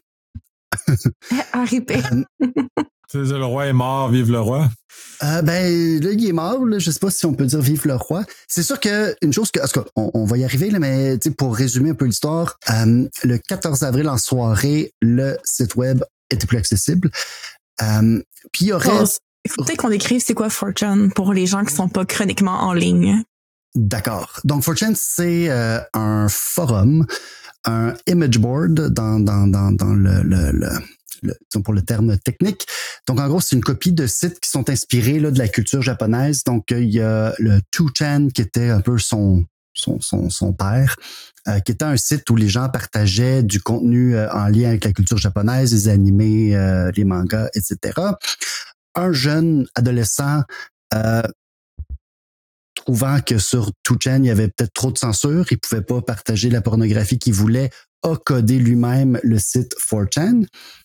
R I P. Le roi est mort, vive le roi. Euh, ben, là, il est mort. Là, je sais pas si on peut dire vive le roi. C'est sûr que une chose que, en tout cas, on, on va y arriver, là, mais pour résumer un peu l'histoire, euh, le quatorze avril en soirée, le site web était plus accessible. Euh, puis il y aurait... Oh, il faut peut-être qu'on décrive c'est quoi four chan pour les gens qui sont pas chroniquement en ligne. D'accord. Donc, four chan, c'est euh, un forum, un image board dans, dans, dans, dans le... le, le Le, pour le terme technique. Donc, en gros, c'est une copie de sites qui sont inspirés là, de la culture japonaise. Donc, il y a le two chan qui était un peu son son son, son père, euh, qui était un site où les gens partageaient du contenu euh, en lien avec la culture japonaise, les animés, euh, les mangas, et cetera. Un jeune adolescent euh, trouvant que sur two chan, il y avait peut-être trop de censure, il pouvait pas partager la pornographie qu'il voulait, a codé lui-même le site four chan.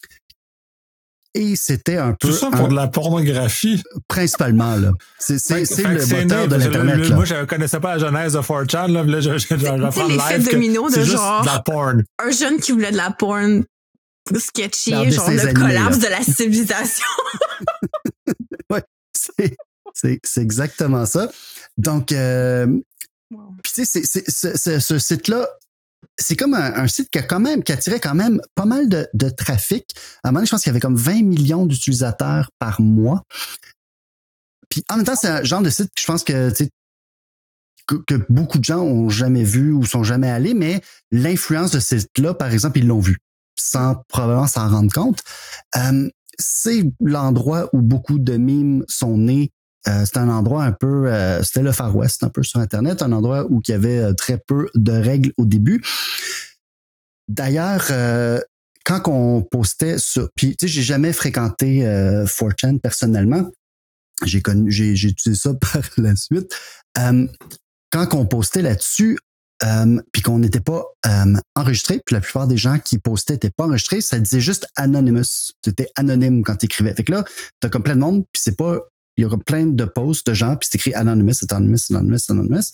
Et c'était un peu... Tout ça pour un, de la pornographie? Principalement, là. C'est, c'est, c'est le moteur de l'Internet, le, là. Moi, je ne connaissais pas la genèse de four chan, là. Là, je, je, je, j'apprends l'effet live domino de genre... de la porn. Un jeune qui voulait de la porn sketchy, non, genre le animés, collapse là. de la civilisation. Oui, c'est, c'est, c'est exactement ça. Donc, euh, wow. Puis tu sais, c'est, c'est, c'est, ce site-là, c'est comme un, un site qui a quand même, qui attirait quand même pas mal de, de trafic. À un moment donné, je pense qu'il y avait comme vingt millions d'utilisateurs par mois. Puis en même temps, c'est un genre de site que je pense que, tu sais, que, que beaucoup de gens ont jamais vu ou sont jamais allés, mais l'influence de ce site-là, par exemple, ils l'ont vu, sans probablement s'en rendre compte. Euh, c'est l'endroit où beaucoup de mimes sont nés. Euh, c'était un endroit un peu, euh, c'était le Far West un peu sur Internet, un endroit où il y avait euh, très peu de règles au début. D'ailleurs, euh, quand on postait sur, puis tu sais, j'ai jamais fréquenté euh, four chan personnellement, j'ai connu, j'ai, j'ai utilisé ça par la suite. Euh, quand on postait là-dessus, euh, puis qu'on n'était pas euh, enregistré, puis la plupart des gens qui postaient n'étaient pas enregistrés, ça disait juste Anonymous. C'était anonyme quand tu écrivais. Fait que là, t'as comme plein de monde, puis c'est pas il y aura plein de posts de gens, puis c'est écrit Anonymous, Anonymous, Anonymous, Anonymous.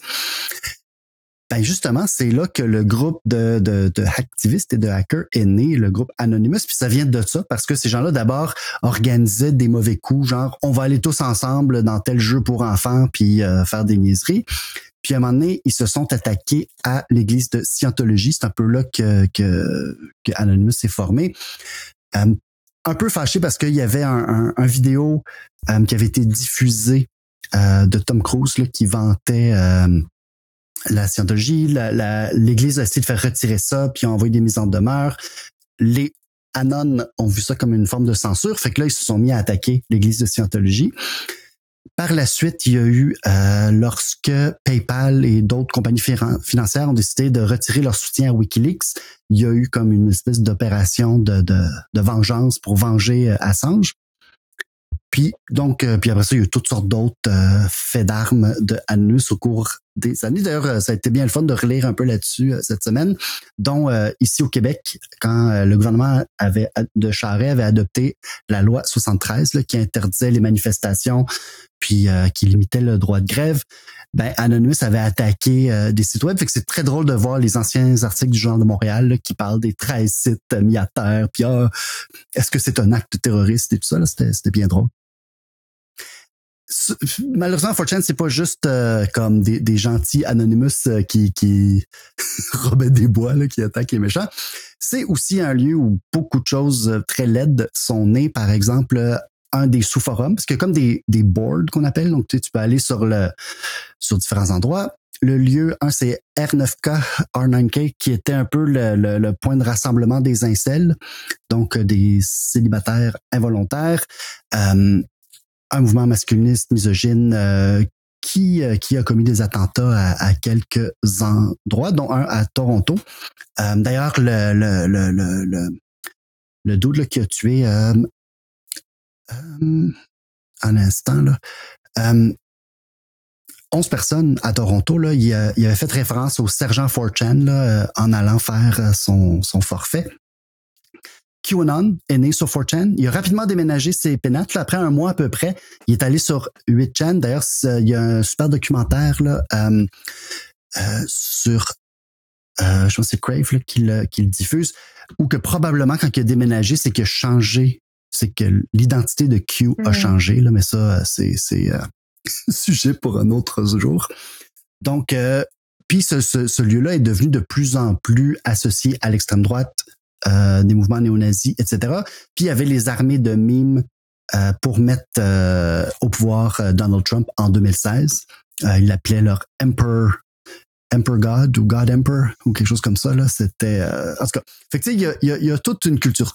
Ben justement, c'est là que le groupe de, de, de hacktivistes et de hackers est né, le groupe Anonymous, puis ça vient de ça, parce que ces gens-là, d'abord, organisaient des mauvais coups, genre, on va aller tous ensemble dans tel jeu pour enfants, puis euh, faire des niaiseries. Puis à un moment donné, ils se sont attaqués à l'église de Scientologie. C'est un peu là que, que, que Anonymous s'est formé. Euh, un peu fâché parce qu'il y avait un, un, un vidéo euh, qui avait été diffusé euh, de Tom Cruise là, qui vantait euh, la Scientologie. La, la, l'Église a essayé de faire retirer ça, puis a envoyé des mises en demeure. Les Anon ont vu ça comme une forme de censure, fait que là, ils se sont mis à attaquer l'Église de Scientologie. Par la suite, il y a eu, euh, lorsque PayPal et d'autres compagnies financières ont décidé de retirer leur soutien à Wikileaks, il y a eu comme une espèce d'opération de, de, de vengeance pour venger Assange. Puis donc, euh, puis après ça, il y a eu toutes sortes d'autres euh, faits d'armes de Anonymous au cours des années. D'ailleurs, ça a été bien le fun de relire un peu là-dessus euh, cette semaine, dont euh, ici au Québec, quand euh, le gouvernement avait de Charest avait adopté la loi soixante-treize là, qui interdisait les manifestations puis euh, qui limitait le droit de grève, ben Anonymous avait attaqué euh, des sites web. Fait que c'est très drôle de voir les anciens articles du Journal de Montréal là, qui parlent des treize sites mis à terre. Puis ah, est-ce que c'est un acte terroriste et tout ça? Là, c'était, c'était bien drôle. Malheureusement, four chan, c'est pas juste euh, comme des, des gentils Anonymous euh, qui, qui Robin des Bois là, qui attaquent les méchants. C'est aussi un lieu où beaucoup de choses très laides sont nées. Par exemple, un des sous-forums, parce qu'il y a comme des, des boards qu'on appelle. Donc, tu sais, tu peux aller sur le sur différents endroits. Le lieu, un, c'est R neuf K, R neuf K, qui était un peu le, le, le point de rassemblement des incels, donc des célibataires involontaires. Euh, un mouvement masculiniste, misogyne, euh, qui euh, qui a commis des attentats à, à quelques endroits, dont un à Toronto. Euh, d'ailleurs, le le le le le, le dude là, qui a tué euh, Euh, un instant, là. Euh, onze personnes à Toronto, là, il, a, il avait fait référence au sergent four chan là, en allant faire son, son forfait. QAnon est né sur four chan. Il a rapidement déménagé ses pénates. Là, après un mois à peu près, il est allé sur huit chan. D'ailleurs, il y a un super documentaire là, euh, euh, sur, euh, je pense que c'est Crave là, qui, le, qui le diffuse, où que probablement quand il a déménagé, c'est qu'il a changé, c'est que l'identité de Q a mmh. changé. Là, mais ça, c'est, c'est euh, sujet pour un autre jour. Donc, euh, puis ce, ce, ce lieu-là est devenu de plus en plus associé à l'extrême droite, Euh, des mouvements néo-nazis, et cetera. Puis il y avait les armées de mimes euh, pour mettre euh, au pouvoir euh, Donald Trump en deux mille seize. Euh, ils l'appelaient leur Emperor, Emperor God ou God Emperor ou quelque chose comme ça. Là. C'était, euh, en tout cas, fait que tu sais, il y a, il y a, il y a toute une culture.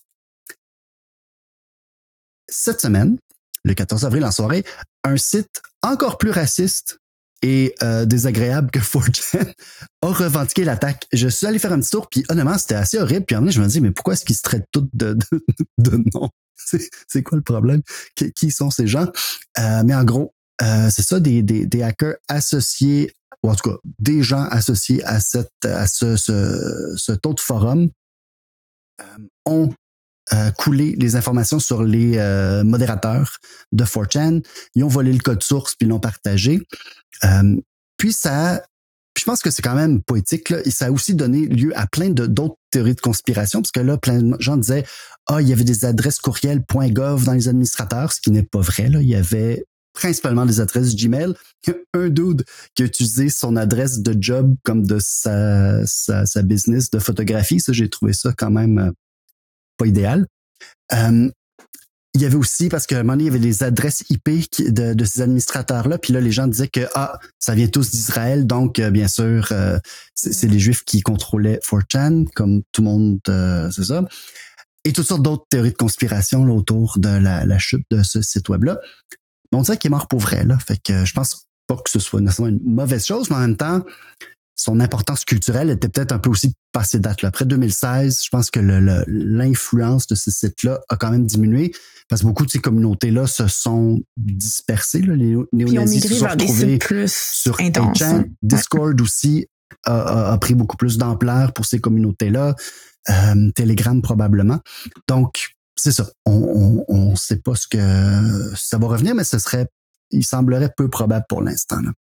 Cette semaine, le quatorze avril en soirée, un site encore plus raciste et euh, désagréable que four chan a revendiqué l'attaque. Je suis allé faire un petit tour, puis honnêtement, c'était assez horrible. Puis en vrai, je me dis, mais pourquoi est-ce qu'ils se traitent tous de, de, de nom? C'est, c'est quoi le problème? Qui, qui sont ces gens? Euh, mais en gros, euh, c'est ça, des, des, des hackers associés, ou en tout cas, des gens associés à cette, à ce, ce, ce taux de forum euh, ont Euh, couler les informations sur les euh, modérateurs de four chan. Ils ont volé le code source puis l'ont partagé. Euh, puis ça, puis je pense que c'est quand même poétique là, et ça a aussi donné lieu à plein de d'autres théories de conspiration parce que là, plein de gens disaient ah il y avait des adresses courriel point gov dans les administrateurs, ce qui n'est pas vrai là. Il y avait principalement des adresses Gmail. Un dude qui a utilisé son adresse de job comme de sa sa, sa business de photographie. Ça, j'ai trouvé ça quand même euh, pas idéal. Euh, il y avait aussi, parce qu'à un moment donné, il y avait des adresses I P qui, de, de ces administrateurs-là, puis là, les gens disaient que ah, ça vient tous d'Israël, donc euh, bien sûr, euh, c'est, c'est les Juifs qui contrôlaient four chan, comme tout le monde, euh, c'est ça. Et toutes sortes d'autres théories de conspiration là, autour de la, la chute de ce site web-là. On dirait qu'il est mort pour vrai, là. Fait que je pense pas que ce soit nécessairement une mauvaise chose, mais en même temps, son importance culturelle était peut-être un peu aussi passée date. Là. Après deux mille seize, je pense que le, le, l'influence de ce site-là a quand même diminué parce que beaucoup de ces communautés-là se sont dispersées. Là. Les néo-nazis se sont retrouvés sur eight chan. Discord ouais. aussi a, a, a pris beaucoup plus d'ampleur pour ces communautés-là. Euh, Telegram probablement. Donc, c'est ça. On on, on sait pas ce que ça va revenir, mais ce serait, il semblerait peu probable pour l'instant. Là.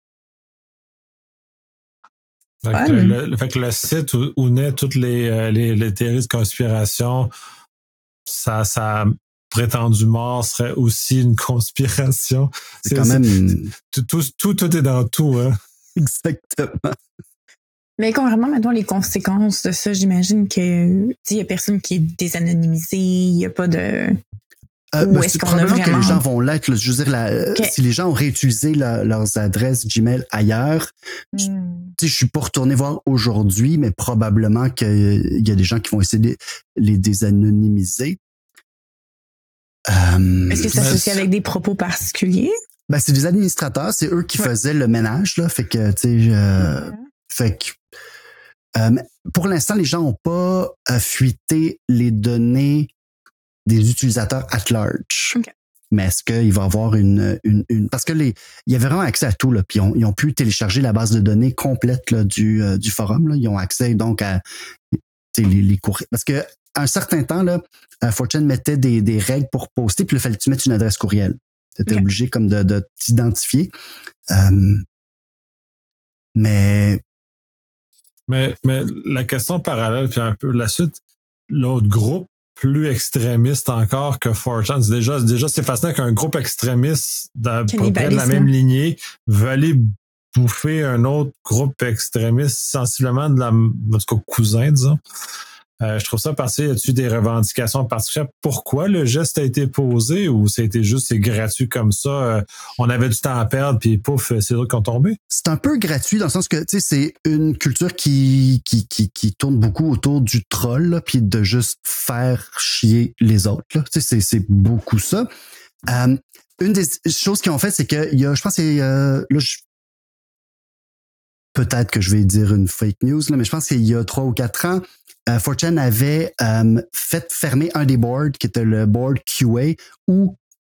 Fait que, ouais. le, le, fait que le site où, où naissent toutes les, euh, les, les théories de conspiration, ça, ça prétendu mort serait aussi une conspiration. C'est, c'est quand même... Tout, tout, tout, tout est dans tout. Hein? Exactement. Mais concrètement, maintenant, les conséquences de ça, j'imagine que il y a personne qui est désanonymisé, il n'y a pas de... Euh, ben, c'est probablement vraiment... que les gens vont l'être. Là, je veux dire, la, okay. si les gens ont réutilisé la, leurs adresses Gmail ailleurs, mm. je, je suis pas retourné voir aujourd'hui, mais probablement qu'il y a des gens qui vont essayer de les désanonymiser. Euh, Est-ce que ça s'associe avec des propos particuliers? Ben, c'est des administrateurs, c'est eux qui ouais. faisaient le ménage, là. Fait que, tu sais, euh, mm-hmm. fait que, euh, pour l'instant, les gens ont pas euh, fuité les données des utilisateurs at large. Okay. Mais est-ce qu'il va y avoir une, une, une... Parce que les, il y avait vraiment accès à tout, là, puis ils ont, ils ont pu télécharger la base de données complète là, du, euh, du forum. Là. Ils ont accès donc à les, les courriels. Parce que à un certain temps, là, four chan mettait des, des règles pour poster, puis il fallait que tu mettes une adresse courriel. Tu étais okay. obligé comme de, de t'identifier. Euh, mais... mais... Mais la question parallèle, puis un peu la suite, l'autre groupe plus extrémiste encore que four chan. C'est déjà, déjà, c'est fascinant qu'un groupe extrémiste dans près de la même lignée veut aller bouffer un autre groupe extrémiste sensiblement de la, en tout cas, cousin, disons. Euh, je trouve ça parce qu'il y a-tu des revendications particulières? Pourquoi le geste a été posé ou ça a été juste c'est gratuit comme ça? Euh, on avait du temps à perdre puis pouf, c'est eux qui ont tombé? C'est un peu gratuit dans le sens que tu sais c'est une culture qui qui qui qui tourne beaucoup autour du troll là, puis de juste faire chier les autres. Tu sais c'est c'est beaucoup ça. Euh, une des choses qu'ils ont fait c'est que il y a je pense c'est euh, là je peut-être que je vais dire une fake news là, mais je pense qu'il y a trois ou quatre ans. Uh, four chan avait um, fait fermer un des boards qui était le board Q A où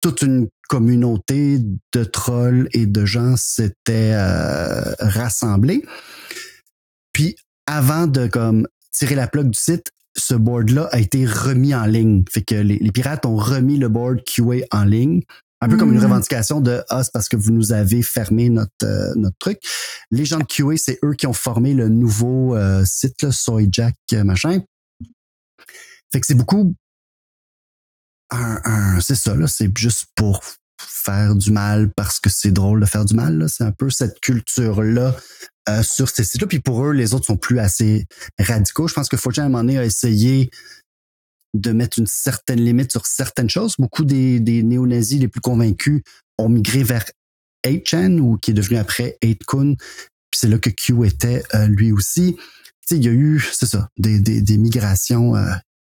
toute une communauté de trolls et de gens s'étaient euh, rassemblés. Puis, avant de comme tirer la plug du site, ce board-là a été remis en ligne. Fait que les, les pirates ont remis le board Q A en ligne. Un peu mmh. comme une revendication de ah, c'est parce que vous nous avez fermé notre euh, notre truc. Les gens de Q A, c'est eux qui ont formé le nouveau euh, site, là, Soyjack euh, machin. Fait que c'est beaucoup un, un c'est ça, là, c'est juste pour faire du mal parce que c'est drôle de faire du mal. Là. C'est un peu cette culture-là euh, sur ces sites-là. Puis pour eux, les autres sont plus assez radicaux. Je pense que four chan à un moment donné a essayé de mettre une certaine limite sur certaines choses. Beaucoup des, des néo-nazis les plus convaincus ont migré vers eight chan ou qui est devenu après eight kun. Puis c'est là que Q était euh, lui aussi. Tu sais, il y a eu, c'est ça, des, des, des migrations. Euh...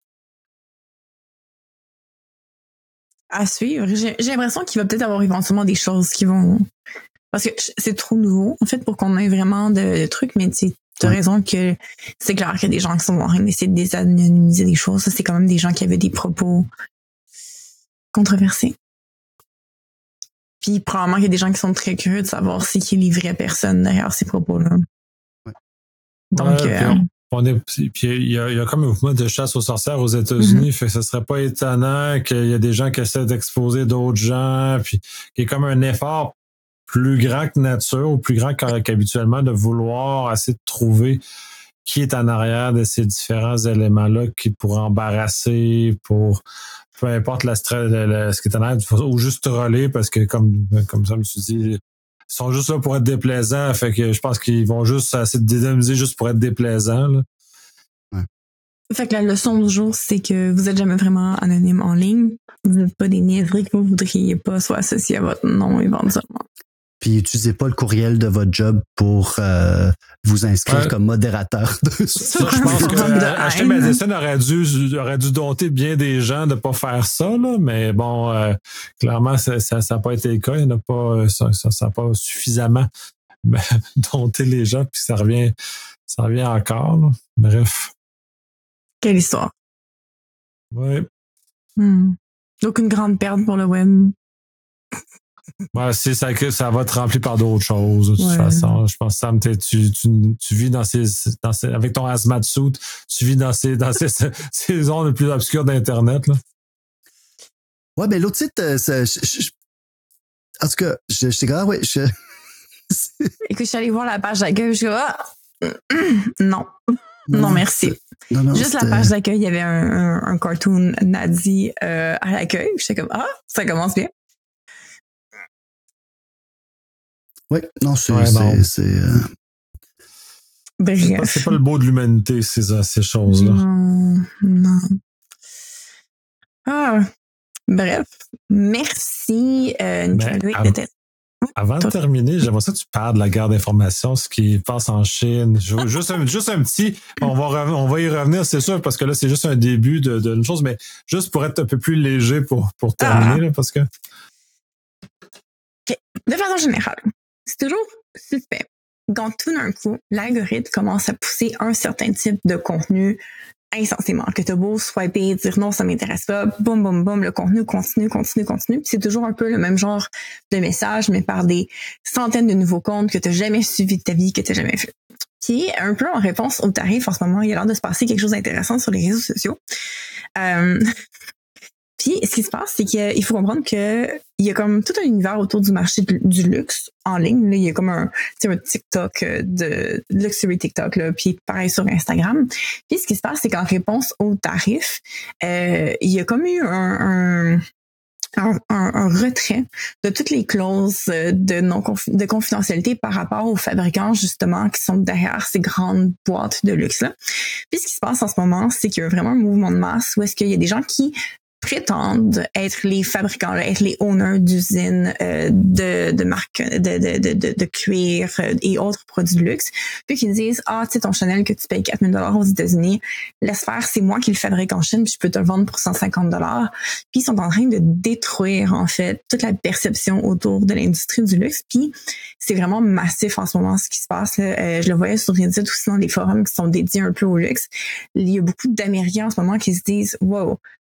À suivre. J'ai, j'ai l'impression qu'il va peut-être avoir éventuellement des choses qui vont... Parce que c'est trop nouveau, en fait, pour qu'on ait vraiment de, de trucs, mais tu as ouais. raison que c'est clair qu'il y a des gens qui sont en train d'essayer de désanonymiser des choses. Ça, c'est quand même des gens qui avaient des propos controversés. Puis probablement qu'il y a des gens qui sont très curieux de savoir c'est qui est les vraies personnes derrière ces propos-là. Ouais. Donc... Ouais, euh, on est, puis il y a, il y a comme un mouvement de chasse aux sorcières aux États-Unis, mm-hmm. fait que ce serait pas étonnant qu'il y a des gens qui essaient d'exposer d'autres gens, puis qu'il y a comme un effort plus grand que nature ou plus grand qu'habituellement de vouloir essayer de trouver qui est en arrière de ces différents éléments-là qui pourraient embarrasser pour peu importe la, la, la ce qui est en arrière ou juste troller parce que comme comme ça je me suis dit ils sont juste là pour être déplaisants, fait que je pense qu'ils vont juste essayer de dédramatiser juste pour être déplaisants là. Ouais. Fait que la leçon du jour, c'est que vous êtes jamais vraiment anonyme en ligne. Vous n'êtes pas des niaiseries que vous voudriez pas soit associés à votre nom éventuellement. Puis utilisez pas le courriel de votre job pour euh, vous inscrire ouais. comme modérateur. De... Ça, je pense que euh, Ashley Madison aurait dû, aurait dû dompter bien des gens de pas faire ça, là, mais bon, euh, clairement, ça n'a ça, pas été le cas. Il n'a pas, ça, ça, ça pas suffisamment dompté les gens, puis ça revient, ça revient encore. Là. Bref. Quelle histoire. Oui. Hmm. Donc, une grande perte pour le web. Ouais, c'est ça que ça va te remplir par d'autres choses, de toute ouais. façon. Je pense que Sam, tu, tu, tu vis dans ces, dans ces, avec ton hazmat suit, tu vis dans ces, dans ces, ces zones les plus obscures d'Internet, là. Ouais, mais l'autre site, euh, c'est, je, je, en tout cas, je, je sais grave, ouais, je... Écoute, je suis allée voir la page d'accueil, je suis ah, non. Non, non, merci. Non, non, juste c'était... la page d'accueil, il y avait un, un, un cartoon nazi euh, à l'accueil. J'étais comme, ah, ça commence bien. Oui, non, c'est... Ouais, c'est, c'est, euh... c'est, pas, c'est pas le beau de l'humanité, ces, ces choses-là. Non, non. Ah, bref. Merci, euh, Nicolas. Av- avant de terminer, j'aimerais ça que tu parles de la guerre d'information, ce qui passe en Chine. Juste un, juste un petit... On va, on va y revenir, c'est sûr, parce que là, c'est juste un début de, de une chose, mais juste pour être un peu plus léger pour, pour terminer, ah. là, parce que... Okay. De façon générale, c'est toujours suspect quand tout d'un coup, l'algorithme commence à pousser un certain type de contenu insensiblement. Que t'as beau swiper, dire non, ça m'intéresse pas, boum, boum, boum, le contenu continue, continue, continue. Puis c'est toujours un peu le même genre de message, mais par des centaines de nouveaux comptes que t'as jamais suivis de ta vie, que t'as jamais fait. Puis, un peu en réponse au tarif, en ce moment, il y a l'air de se passer quelque chose d'intéressant sur les réseaux sociaux. Euh... Puis, ce qui se passe, c'est qu'il faut comprendre que il y a comme tout un univers autour du marché de, du luxe en ligne. Là, il y a comme un, un TikTok de luxury TikTok, là, puis pareil sur Instagram. Puis, ce qui se passe, c'est qu'en réponse aux tarifs, euh, il y a comme eu un, un, un, un retrait de toutes les clauses de non de confidentialité par rapport aux fabricants, justement, qui sont derrière ces grandes boîtes de luxe-là. Puis, ce qui se passe en ce moment, c'est qu'il y a vraiment un mouvement de masse où est-ce qu'il y a des gens qui prétendent être les fabricants, être les owners d'usines euh, de, de marques de, de, de, de cuir euh, et autres produits de luxe, puis qu'ils disent « Ah, tu sais, ton Chanel que tu payes quatre mille dollars aux États-Unis, laisse faire, c'est moi qui le fabrique en Chine, puis je peux te le vendre pour cent cinquante dollars. » Puis ils sont en train de détruire, en fait, toute la perception autour de l'industrie du luxe, puis c'est vraiment massif en ce moment ce qui se passe. Là. Euh, je le voyais sur Reddit aussi dans les forums qui sont dédiés un peu au luxe. Il y a beaucoup d'Américains en ce moment qui se disent « Wow,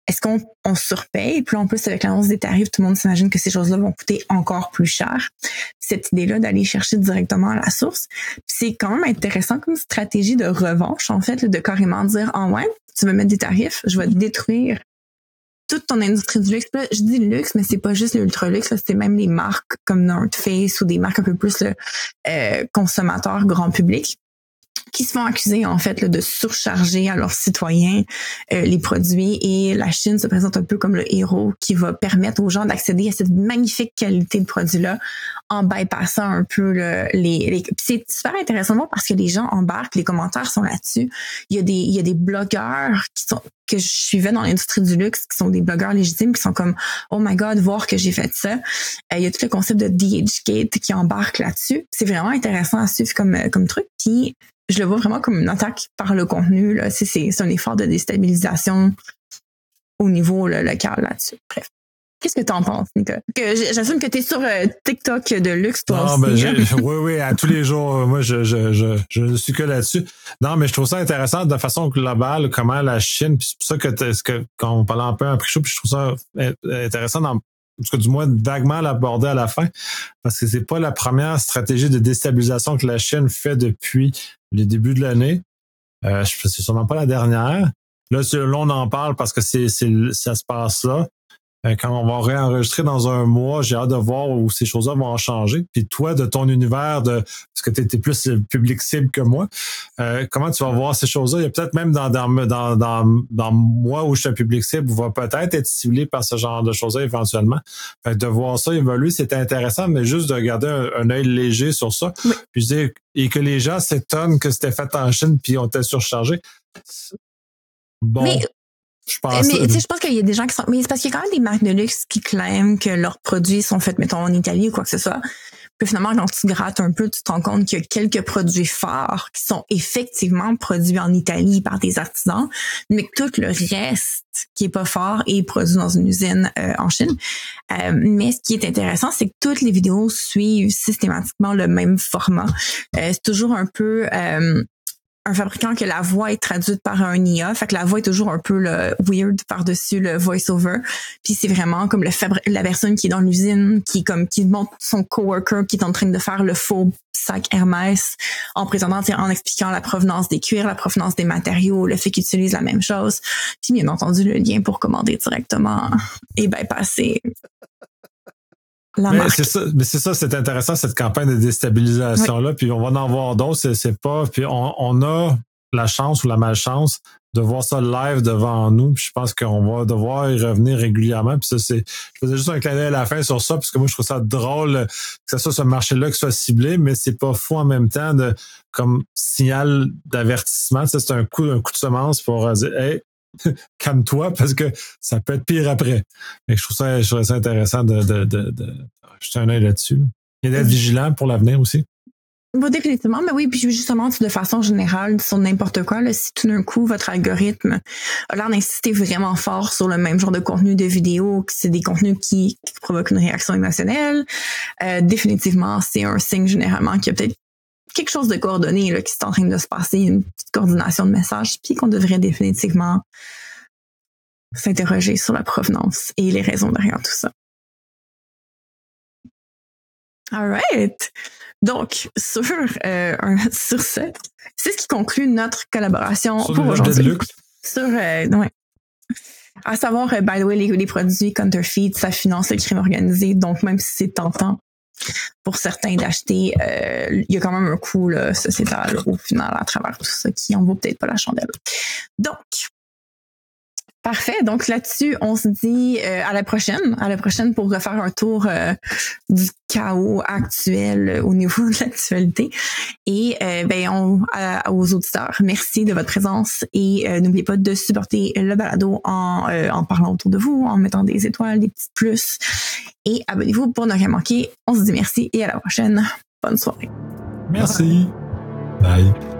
est-ce qu'on on surpaye? Puis là, en plus, avec l'annonce des tarifs, tout le monde s'imagine que ces choses-là vont coûter encore plus cher. Cette idée-là d'aller chercher directement à la source. Puis c'est quand même intéressant comme stratégie de revanche, en fait, là, de carrément dire, ah ouais, tu veux mettre des tarifs, je vais détruire toute ton industrie du luxe. Là, je dis luxe, mais c'est pas juste l'ultra luxe, là, c'est même les marques comme North Face ou des marques un peu plus là, euh, consommateurs grand public, qui se font accuser en fait là, de surcharger à leurs citoyens euh, les produits, et la Chine se présente un peu comme le héros qui va permettre aux gens d'accéder à cette magnifique qualité de produits-là en bypassant un peu le, les, les... C'est super intéressant parce que les gens embarquent, les commentaires sont là-dessus. Il y a des il y a des blogueurs qui sont que je suivais dans l'industrie du luxe, qui sont des blogueurs légitimes, qui sont comme « Oh my God, voir que j'ai fait ça ». Euh, il y a tout le concept de D H Gate qui embarque là-dessus. C'est vraiment intéressant à suivre comme, comme truc. Puis je le vois vraiment comme une attaque par le contenu. Là. C'est, c'est, c'est un effort de déstabilisation au niveau là, local là-dessus. Bref. Qu'est-ce que tu en penses, Nicolas? Que j'assume que tu es sur euh, TikTok de luxe, toi non, aussi. Ben, hein? j'ai, oui, oui, à tous les jours, moi, je, je, je, je ne suis que là-dessus. Non, mais je trouve ça intéressant de façon globale, comment la Chine, puis c'est pour ça que, ce que quand on parlait un peu en pré-show, puis je trouve ça intéressant, dans, en tout cas, du moins, vaguement l'aborder à la fin, parce que c'est pas la première stratégie de déstabilisation que la Chine fait depuis le début de l'année. Euh, c'est sûrement pas la dernière. Là, là on en parle parce que c'est, c'est, ça se passe là. Quand on va réenregistrer dans un mois, j'ai hâte de voir où ces choses-là vont changer. Puis toi, de ton univers, de parce que tu étais plus public cible que moi, euh, comment tu vas voir ces choses-là? Il y a peut-être même dans dans dans dans, dans moi où je suis un public cible, va peut-être être ciblé par ce genre de choses-là éventuellement. Fait que de voir ça évoluer, c'était intéressant, mais juste de garder un, un œil léger sur ça. Oui. Puis je dis, et que les gens s'étonnent que c'était fait en Chine puis on était surchargé. Bon. Mais... Je pense, mais tu sais, je pense qu'il y a des gens qui sont. Mais c'est parce qu'il y a quand même des marques de luxe qui claiment que leurs produits sont faits, mettons, en Italie ou quoi que ce soit. Puis finalement, quand tu grattes un peu, tu te rends compte qu'il y a quelques produits phares qui sont effectivement produits en Italie par des artisans, mais que tout le reste qui est pas fort est produit dans une usine euh, en Chine. Euh, mais ce qui est intéressant, c'est que toutes les vidéos suivent systématiquement le même format. Euh, c'est toujours un peu euh, un fabricant que la voix est traduite par un I A, fait que la voix est toujours un peu le weird par-dessus le voice-over. Puis c'est vraiment comme le fabri- la personne qui est dans l'usine, qui comme qui montre son coworker qui est en train de faire le faux sac Hermès en présentant, en expliquant la provenance des cuirs, la provenance des matériaux, le fait qu'ils utilisent la même chose. Puis bien entendu le lien pour commander directement et bypasser. La mais marque. c'est ça, mais c'est ça, c'est intéressant cette campagne de déstabilisation-là. Oui. Puis on va en voir d'autres, c'est, c'est pas. Puis on, on a la chance ou la malchance de voir ça live devant nous. Puis je pense qu'on va devoir y revenir régulièrement. Puis ça, c'est. Je faisais juste un clin d'œil à la fin sur ça, parce que moi, je trouve ça drôle que ce soit ce marché-là qui soit ciblé, mais c'est pas fou en même temps de comme signal d'avertissement. Ça, c'est un coup, un coup de semence pour dire hey, calme-toi parce que ça peut être pire après. Et je trouve ça, je trouve ça intéressant de, de, de, de jeter un œil là-dessus. Et d'être vigilant pour l'avenir aussi. Bon, définitivement, mais oui, puis justement, de façon générale, sur n'importe quoi, là, si tout d'un coup, votre algorithme a l'air d'insister vraiment fort sur le même genre de contenu de vidéo, que c'est des contenus qui, qui provoquent une réaction émotionnelle, euh, définitivement, c'est un signe généralement qu'il y a peut-être quelque chose de coordonné là, qui est en train de se passer, une petite coordination de messages, puis qu'on devrait définitivement s'interroger sur la provenance et les raisons derrière tout ça. All right. Donc, sur, euh, un, sur ce, c'est ce qui conclut notre collaboration sur pour aujourd'hui. De luxe. Sur, euh, ouais. À savoir, euh, by the way, les, les produits counterfeit, ça finance le crime organisé, donc même si c'est tentant pour certains d'acheter, euh, il y a quand même un coût là, sociétal au final à travers tout ça qui en vaut peut-être pas la chandelle. Donc, parfait. Donc là-dessus, on se dit euh, à la prochaine, à la prochaine pour refaire un tour euh, du chaos actuel euh, au niveau de l'actualité. Et euh, ben on à, aux auditeurs, merci de votre présence et euh, n'oubliez pas de supporter le balado en euh, en parlant autour de vous, en mettant des étoiles, des petits plus et abonnez-vous pour ne rien manquer. On se dit merci et à la prochaine. Bonne soirée. Merci. Bye. Bye.